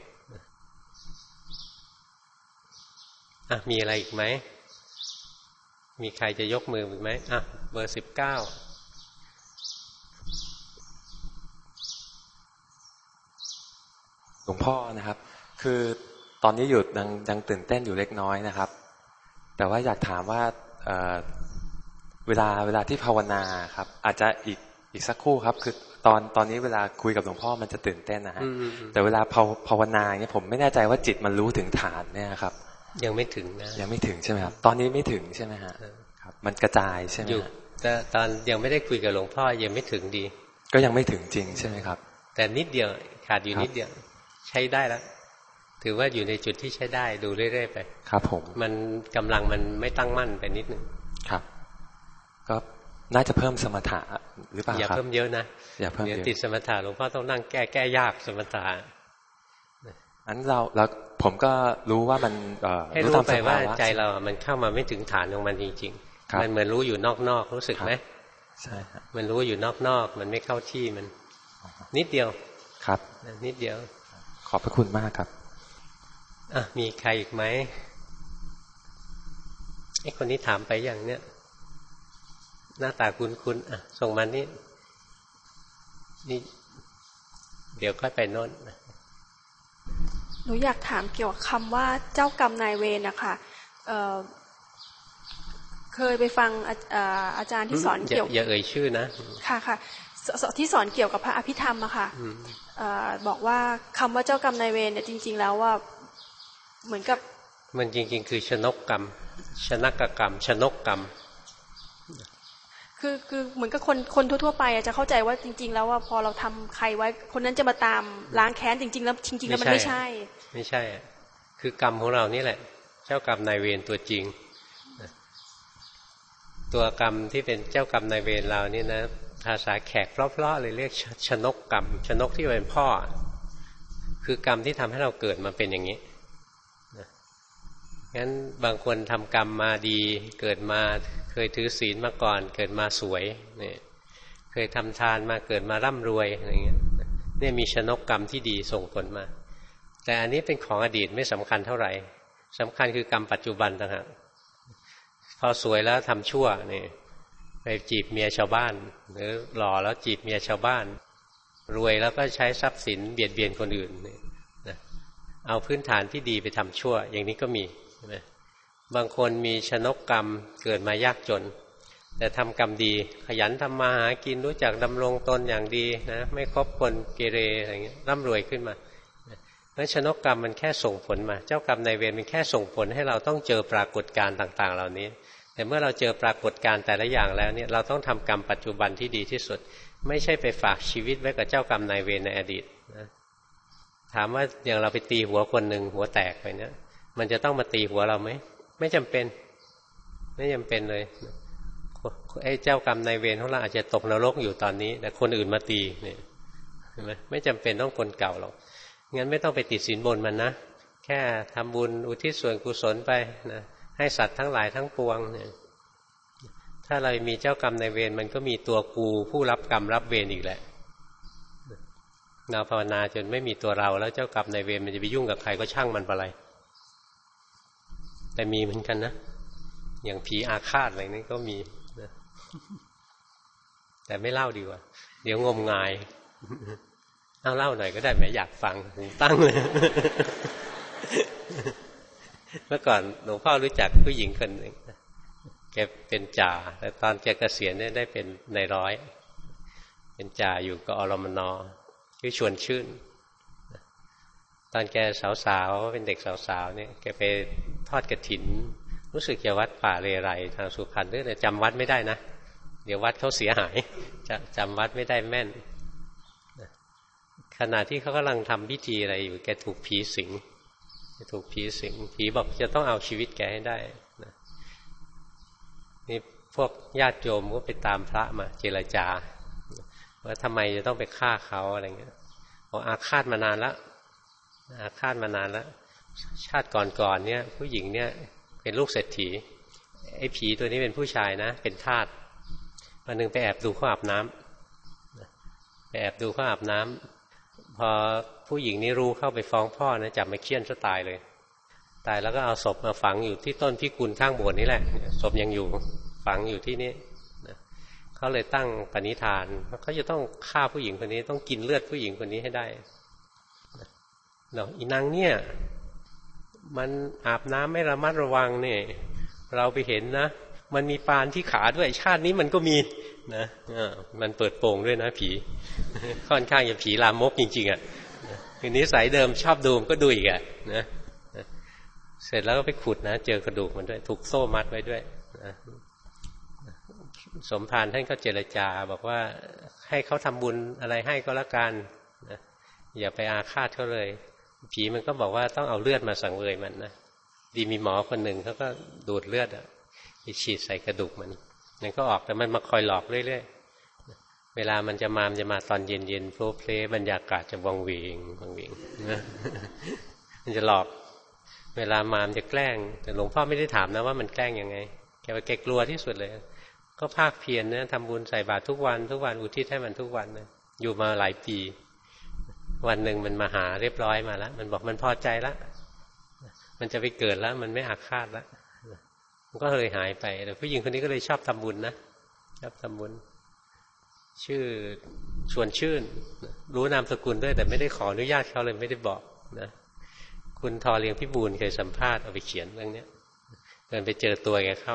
อ่ะมีอะไรอีกไหมมีใครจะยกมืออีกไหมอ่ะเบอร์สิบเก้าหลวงพ่อนะครับคือตอนนี้หยุดยังยังตื่นเต้นอยู่เล็กน้อยนะครับแต่ว่าอยากถามว่าเอ่อเวลาเวลาที่ภาวนาครับอาจจะอีกอีกสักครู่ครับคือตอนตอนนี้เวลาคุยกับหลวงพ่อมันจะตื่นเต้นนะฮะแต่เวลาภาวนาเนี่ยผมไม่แน่ใจว่าจิตมันรู้ถึงฐานเนี่ยครับยังไม่ถึงนะยังไม่ถึงใช่ไหมครับตอนนี้ไม่ถึงใช่ไหมฮะครับมันกระจายใช่ไหมอยู่แต่ตอนยังไม่ได้คุยกับหลวงพ่อยังไม่ถึงดีก็ยังไม่ถึงจริงใช่ไหมครับแต่นิดเดียวขาดอยู่นิดเดียวใช้ได้แล้วถือว่าอยู่ในจุดที่ใช้ได้ดูเรื่อยๆไปครับผมมันกำลังมันไม่ตั้งมั่นไปนิดนึงครับก็น่าจะเพิ่มสมถะหรือเปล่าครับอย่าเพิ่มเยอะนะอย่าเพิ่มเยอะติดสมถะหลวงพ่อต้องนั่งแก้แก้ยากสมถะอันเราแล้วผมก็รู้ว่ามันให้รู้ไปว่าใจเรามันเข้ามาไม่ถึงฐานของมันจริงๆมันเหมือนรู้อยู่นอกๆรู้สึกไหมใช่ครับมันรู้อยู่นอกๆมันไม่เข้าที่มันนิดเดียวครับนิดเดียวขอบพระคุณมากครับอ่ะมีใครอีกไหมไอ้คนนี้ถามไปอย่างเนี้ยหน้าตาคุ้นๆอ่ะส่งมานี่นี่เดี๋ยวค่อยไปโน่นหนูอยากถามเกี่ยวกับคำว่าเจ้ากรรมนายเวรนะคะเอ่อเคยไปฟังอาจารย์ที่สอนเกี่ยวอย่าเอ่ยชื่อนะค่ะค่ะที่สอนเกี่ยวกับพระอภิธรรมอะค่ะบอกว่าคำว่าเจ้ากรรมนายเวรเนี่ยจริงๆแล้วว่าเหมือนกับมันจริงๆคือชนกกรรมชนกกรรมชนกกรรมคือคือเหมือนกับคนคนทั่วๆไปจะเข้าใจว่าจริงๆแล้วว่าพอเราทำใครไว้คนนั้นจะมาตามล้างแค้นจริงๆแล้วจริงๆแล้วมันไม่ใช่ไม่ใช่คือกรรมของเรานี่แหละเจ้ากรรมนายเวรตัวจริงตัวกรรมที่เป็นเจ้ากรรมนายเวรเรานี่นะภาษาแขกเพราะๆเลยเรียกชนกกรรมชนกที่เป็นพ่อคือกรรมที่ทำให้เราเกิดมาเป็นอย่างนี้งั้นบางคนทำกรรมมาดีเกิดมาเคยถือศีลมาก่อนเกิดมาสวยเนี่ยเคยทำทานมาเกิดมาร่ำรวยอะไรเงี้ยเนี่ยมีชนกกรรมที่ดีส่งผลมาแต่อันนี้เป็นของอดีตไม่สำคัญเท่าไหร่สำคัญคือกรรมปัจจุบันต่างหากพอสวยแล้วทำชั่วเนี่ยไปจีบเมียชาวบ้านหรือหล่อแล้วจีบเมียชาวบ้านรวยแล้วก็ใช้ทรัพย์สินเบียดเบียนคนอื่นนะเอาพื้นฐานที่ดีไปทำชั่วอย่างนี้ก็มีใช่ไหมบางคนมีชนกกรรมเกิดมายากจนแต่ทำกรรมดีขยันทำมาหากินรู้จักดำรงตนอย่างดีนะไม่คบคนเกเรอะไรเงี้ยร่ำรวยขึ้นมาเพราะชนกกรรมมันแค่ส่งผลมาเจ้ากรรมนายเวรมันแค่ส่งผลให้เราต้องเจอปรากฏการณ์ต่างๆเหล่านี้แต่เมื่อเราเจอปรากฏการณ์แต่ละอย่างแล้วเนี่ยเราต้องทำกรรมปัจจุบันที่ดีที่สุดไม่ใช่ไปฝากชีวิตไว้กับเจ้ากรรมนายเวรในอดีตนะถามว่าอย่างเราไปตีหัวคนหนึ่งหัวแตกไปเนี่ยมันจะต้องมาตีหัวเราไหมไม่จำเป็นไม่จำเป็นเลยไอ้เจ้ากรรมนายเวรของเราอาจจะตกนรกอยู่ตอนนี้แต่คนอื่นมาตีเนี่ยเห็นไหมไม่จำเป็นต้องคนเก่าหรอกงั้นไม่ต้องไปติดสินบนมันนะแค่ทำบุญอุทิศส่วนกุศลไปนะให้สัตว์ทั้งหลายทั้งปวงเนี่ยถ้าเรามีเจ้ากรรมนายเวรมันก็มีตัวกูผู้รับกรรมรับเวรอีกแหละเราภาวนาจนไม่มีตัวเราแล้วเจ้ากรรมนายเวรมันจะไปยุ่งกับใครก็ช่างมันไปเลยแต่มีเหมือนกันนะอย่างผีอาฆาตอะไรนี่ก็มีนะแต่ไม่เล่าดีกว่าเดี๋ยวงมงายเอาเล่าหน่อยก็ได้แม้อยากฟังหูตั้งเลยเมื่อก่อนหลวงพ่อรู้จักผู้หญิงคนหนึ่งแกเป็นจ่าแต่ตอนแกเกษียณเนี่ยได้เป็นนายร้อยเป็นจ่าอยู่กับอรมนชื่อชวนชื่นตอนแกสาวๆเป็นเด็กสาวๆเนี่ยแกไปทอดกฐินรู้สึกจะวัดป่าเรไรทางสุพรรณด้วยแต่จำวัดไม่ได้นะเดี๋ยววัดเขาเสียหายจะจำวัดไม่ได้แม่นขณะที่เขากำลังทำพิธีอะไรอยู่แกถูกผีสิงถูกผีสิงผีบอกจะต้องเอาชีวิตแกให้ได้นะนี่พวกญาติโยมก็ไปตามพระมาเจรจาว่าทำไมจะต้องไปฆ่าเขาอะไรเงี้ยบอกอาฆาตมานานแล้วอาฆาตมานานแล้วชาติก่อนๆเนี่ยผู้หญิงเนี่ยเป็นลูกเศรษฐีไอ้ผีตัวนี้เป็นผู้ชายนะเป็นทาสวันหนึ่งไปแอบดูเขาอาบน้ำไปแอบดูเขาอาบน้ำพอผู้หญิงนี่รู้เข้าไปฟ้องพ่อนะจับมาเคี่ยนซะตายเลยตายแล้วก็เอาศพมาฝังอยู่ที่ต้นพิกุลข้างโบสถ์นี่แหละศพยังอยู่ฝังอยู่ที่นี่เขาเลยตั้งปณิธานเขาจะต้องฆ่าผู้หญิงคนนี้ต้องกินเลือดผู้หญิงคนนี้ให้ได้เนาะอีนางเนี่ยมันอาบน้ำไม่ระมัดระวังเนี่ยเราไปเห็นนะมันมีปานที่ขาด้วยชาตินี้มันก็มีนะมันเปิดโปงด้วยนะผีค่อนข้างจะผีลามกจริงๆอ่ะคือนิสัยเดิมชอบดูก็ดูอีกอ่ะนะเสร็จแล้วก็ไปขุดนะเจอกระดูกมันด้วยถูกโซ่มัดไว้ด้วยนะสมภารท่านก็เจรจาบอกว่าให้เขาทำบุญอะไรให้ก็แล้วกันนะอย่าไปอาฆาตเขาเลยผีมันก็บอกว่าต้องเอาเลือดมาสังเวยมันนะดีมีหมอคนหนึ่งเขาก็ดูดเลือดอ่ะไปฉีดใส่กระดูกมันมันก็ออกแต่มันมาคอยหลอกเรื่อยๆเวลามันจะมามันจะมาตอนเย็นๆโฟล์เพลย์บรรยากาศจะวังเวงวังเวงนะมันจะหลอกเวลามามจะแกล้งแต่หลวงพ่อไม่ได้ถามนะว่ามันแกล้งยังไงแกว่าแกกลัวที่สุดเลยก็ภาคเพียรนะทำบุญใส่บาตรทุกวันทุกวันอุทิศให้มันทุกวันนะอยู่มาหลายปีวันหนึ่งมันมาหาเรียบร้อยมาแล้วมันบอกมันพอใจแล้วมันจะไปเกิดแล้วมันไม่อาฆาตแล้วมันก็เลยหายไปแต่ผู้หญิงคนนี้ก็เลยชอบทำบุญนะชอบทำบุญชื่อชวนชื่นรู้นามสกุลด้วยแต่ไม่ได้ขออนุญาตเขาเลยไม่ได้บอกนะคุณทอเลียงพิบูลเคยสัมภาษณ์เอาไปเขียนเรื่องนี้เดินไปเจอตัวแกเข้า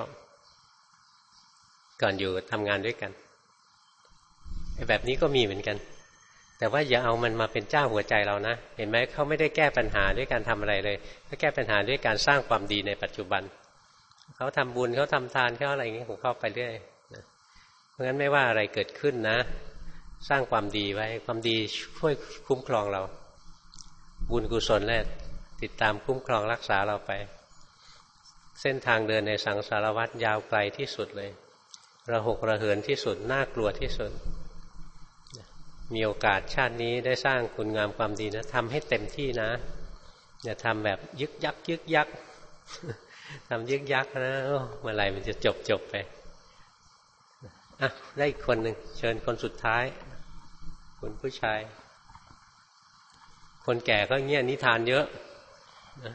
ก่อนอยู่ทำงานด้วยกันแบบนี้ก็มีเหมือนกันแต่ว่าอย่าเอามันมาเป็นเจ้าหัวใจเรานะเห็นไหมเขาไม่ได้แก้ปัญหาด้วยการทำอะไรเลยเขาแก้ปัญหาด้วยการสร้างความดีในปัจจุบันเขาทำบุญเขาทำทานเขาอะไรอย่างนี้ของเขาไปเรื่อยนะเพราะงั้นไม่ว่าอะไรเกิดขึ้นนะสร้างความดีไว้ความดีช่วยคุ้มครองเราบุญกุศลแรกติดตามคุ้มครองรักษาเราไปเส้นทางเดินในสังสารวัฏยาวไกลที่สุดเลยระหกระเหินที่สุดน่ากลัวที่สุดมีโอกาสชาตินี้ได้สร้างคุณงามความดีนะทำให้เต็มที่นะอย่าทำแบบยึกยักยึกยักทำยึกยักนะเมื่อไหร่มันจะจบจบไปอ่ะได้อีกคนหนึ่งเชิญคนสุดท้ายคุณผู้ชายคนแก่ก็เงี้ยนิทานเยอะนะ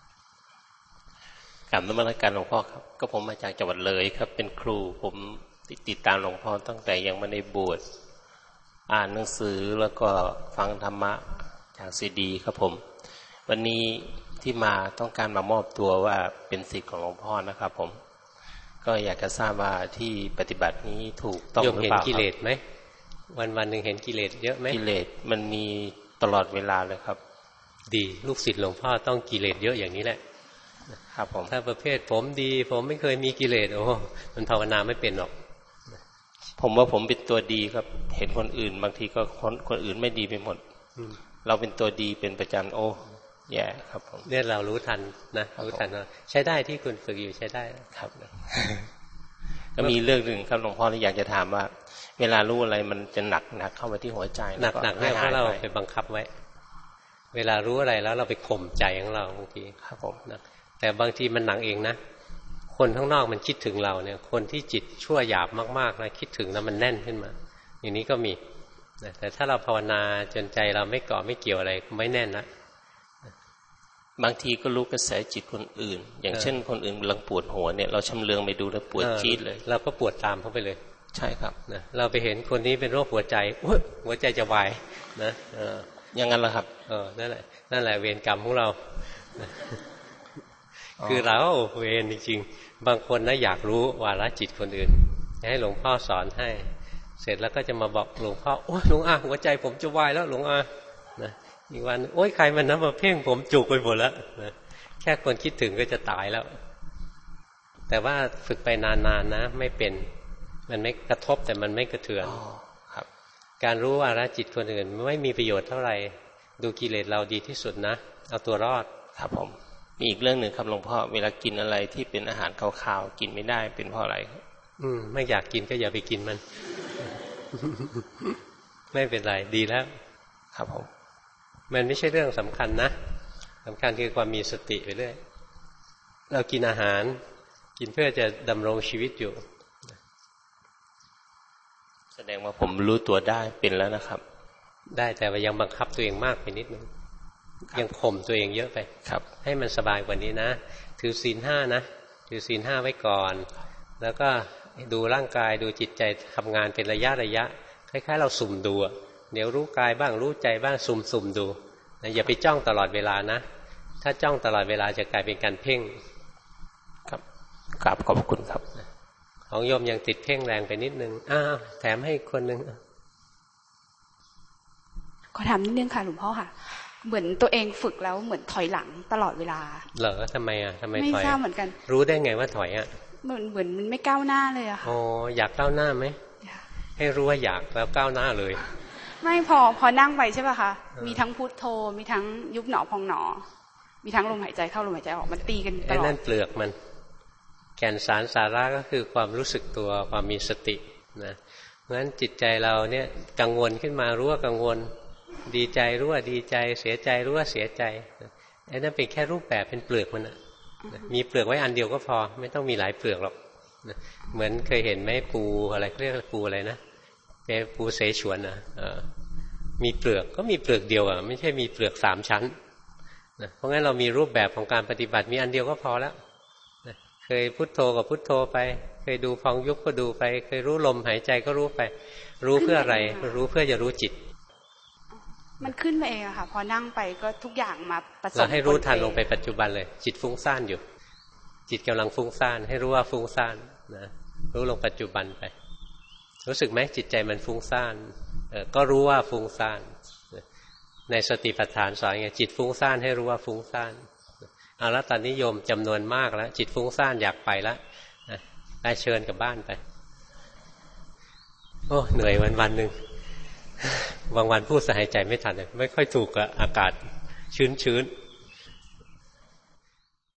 กราบนมัสการหลวงพ่อครับก็ผมมาจากจังหวัดเลยครับเป็นครูผมติดตามหลวงพ่อตั้งแต่ยังไม่ได้บวชอ่านหนังสือแล้วก็ฟังธรรมะจากซีดีครับผมวันนี้ที่มาต้องการมามอบตัวว่าเป็นศิษย์ของหลวงพ่อนะครับผมก็อยากจะทราบว่าที่ปฏิบัตินี้ถูกต้องหรือเปล่าครับเห็นกิเลสไหมวันวันหนึ่งเห็นกิเลสเยอะไหมกิเลสมันมีตลอดเวลาเลยครับดีลูกศิษย์หลวงพ่อต้องกิเลสเยอะอย่างนี้แหละครับผมถ้าประเภทผมดีผมไม่เคยมีกิเลสโอ้มันภาวนาไม่เป็นหรอกผมว่าผมเป็นตัวดีครับเห็นคนอื่นบางทีก็คนคนอื่นไม่ดีไปหมดเราเป็นตัวดีเป็นประจำโอ้แย่ครับผมเนี่ยเรารู้ทันนะรู้ทันว่าใช้ได้ที่คุณฝึกอยู่ใช้ได้ครับก็มีเรื่องหนึ่งครับหลวงพ่อที่อยากจะถามว่าเวลารู้อะไรมันจะหนักหนักเข้าไปที่หัวใจหนักหนักให้เราไปบังคับไว้เวลารู้อะไรแล้วเราไปข่มใจของเราบางทีครับผมนะแต่บางทีมันหนักเองนะคนข้างนอกมันคิดถึงเราเนี่ยคนที่จิตชั่วหยาบมากๆนะคิดถึงแล้วมันแน่นขึ้นมาอย่างนี้ก็มีแต่ถ้าเราภาวนาจนใจเราไม่เกาะไม่เกี่ยวอะไรไม่แน่นนะบางทีก็รู้กระแสจิตคนอื่นอย่างเช่นคนอื่นกำลังปวดหัวเนี่ยเราชำเลืองไปดูแล้วปวดจี๊ดเลยเราก็ปวดตามเขาไปเลยใช่ครับนะเราไปเห็นคนนี้เป็นโรคหัวใจหัวใจจะวายนะอย่างนั้นแหละครับเออนั่นแหละนั่นแหละเวรกรรมของเราคือเราเวรจริงๆบางคนนะอยากรู้วาระจิตคนอื่นให้หลวงพ่อสอนให้เสร็จแล้วก็จะมาบอกหลวงพ่อโอ้ยหลวงอาหัวใจผมจะวายแล้วหลวงอานะอีกวันโอ้ยใครมันนะมาเพ่งผมจุกไปหมดแล้วนะแค่คนคิดถึงก็จะตายแล้วแต่ว่าฝึกไปนานๆนะไม่เป็นมันไม่กระทบแต่มันไม่กระเทือนครับการรู้วาระจิตคนอื่นไม่มีประโยชน์เท่าไหร่ดูกิเลสเราดีที่สุดนะเอาตัวรอดครับผมมีอีกเรื่องหนึ่งครับหลวงพ่อเวลากินอะไรที่เป็นอาหารคาวๆกินไม่ได้เป็นเพราะอะไรอืมไม่อยากกินก็อย่าไปกินมัน ไม่เป็นไรดีแล้วครับผมมันไม่ใช่เรื่องสำคัญนะสำคัญคือความมีสติไปเรื่อยเรากินอาหารกินเพื่อจะดำรงชีวิตอยู่แสดงว่าผมรู้ตัวได้เป็นแล้วนะครับได้แต่ว่ายังบังคับตัวเองมากไปนิดนึงยังข่มตัวเองเยอะไปครับให้มันสบายกว่านี้นะถือศีลห้านะถือศีลห้าไว้ก่อนแล้วก็ดูร่างกายดูจิตใจทำงานเป็นระยะระยะคล้ายๆเราสุ่มดูเดี๋ยวรู้กายบ้างรู้ใจบ้างสุ่มๆดูอย่าไปจ้องตลอดเวลานะถ้าจ้องตลอดเวลาจะกลายเป็นการเพ่งครับกราบขอบคุณครับของโยมยังติดเพ่งแรงไปนิดนึงอ้าวแถมให้คนนึงขอถามนิดนึงค่ะหลวงพ่อค่ะเหมือนตัวเองฝึกแล้วเหมือนถอยหลังตลอดเวลาเหรอทำไมอ่ะทำไมถอยไม่ทราบเหมือนกันรู้ได้ไงว่าถอยอ่ะเหมือนเหมือนมันไม่ก้าวหน้าเลยอะค่ะอ๋ออยากก้าวหน้าไหมให้รู้ว่าอยากแล้วก้าวหน้าเลยไม่พอพอนั่งไปใช่ป่ะคะมีทั้งพุทโธมีทั้งยุบหนอพองหนอมีทั้งลมหายใจเข้าลมหายใจออกมันตีกันตลอดไอ้นั่นเปลือกมันแก่นสารสาระก็คือความรู้สึกตัวความมีสตินะเพราะฉะนั้นจิตใจเราเนี่ยกังวลขึ้นมารู้ว่ากังวลดีใจรู้ว่าดีใจเสียใจรู้ว่าเสียใจไอ้นั่นเป็นแค่รูปแบบเป็นเปลือกมันนะมีเปลือกไว้อันเดียวก็พอไม่ต้องมีหลายเปลือกหรอกเหมือนเคยเห็นไหมปูอะไรเรียกปูอะไรนะเป็นปูเสฉวนนะมีเปลือกก็มีเปลือกเดียวอ่ะไม่ใช่มีเปลือกสามชั้นนะเพราะงั้นเรามีรูปแบบของการปฏิบัติมีอันเดียวก็พอแล้วนะเคยพุทโธกับพุทโธไปเคยดูพองยุบก็ดูไปเคยรู้ลมหายใจก็รู้ไปรู้เพื่ออะไรรู้เพื่อจะรู้จิตมันขึ้นมาเองอะค่ะพอนั่งไปก็ทุกอย่างมาผสมเราให้รู้ทันลงไปปัจจุบันเลยจิตฟุ้งซ่านอยู่จิตกำลังฟุ้งซ่านให้รู้ว่าฟุ้งซ่านนะรู้ลงปัจจุบันไปรู้สึกไหมจิตใจมันฟุ้งซ่านก็รู้ว่าฟุ้งซ่านในสติปัฏฐานสอนไงจิตฟุ้งซ่านให้รู้ว่าฟุ้งซ่านเอาละตอนนี้โยมจำนวนมากแล้วจิตฟุ้งซ่านอยากไปแล้วไปเชิญกลับบ้านไปโอ้เหนื่อยวันวันหนึ่งบางวันพูดสหายใจไม่ทันเลยไม่ค่อยถูกกับอากาศชื้นๆ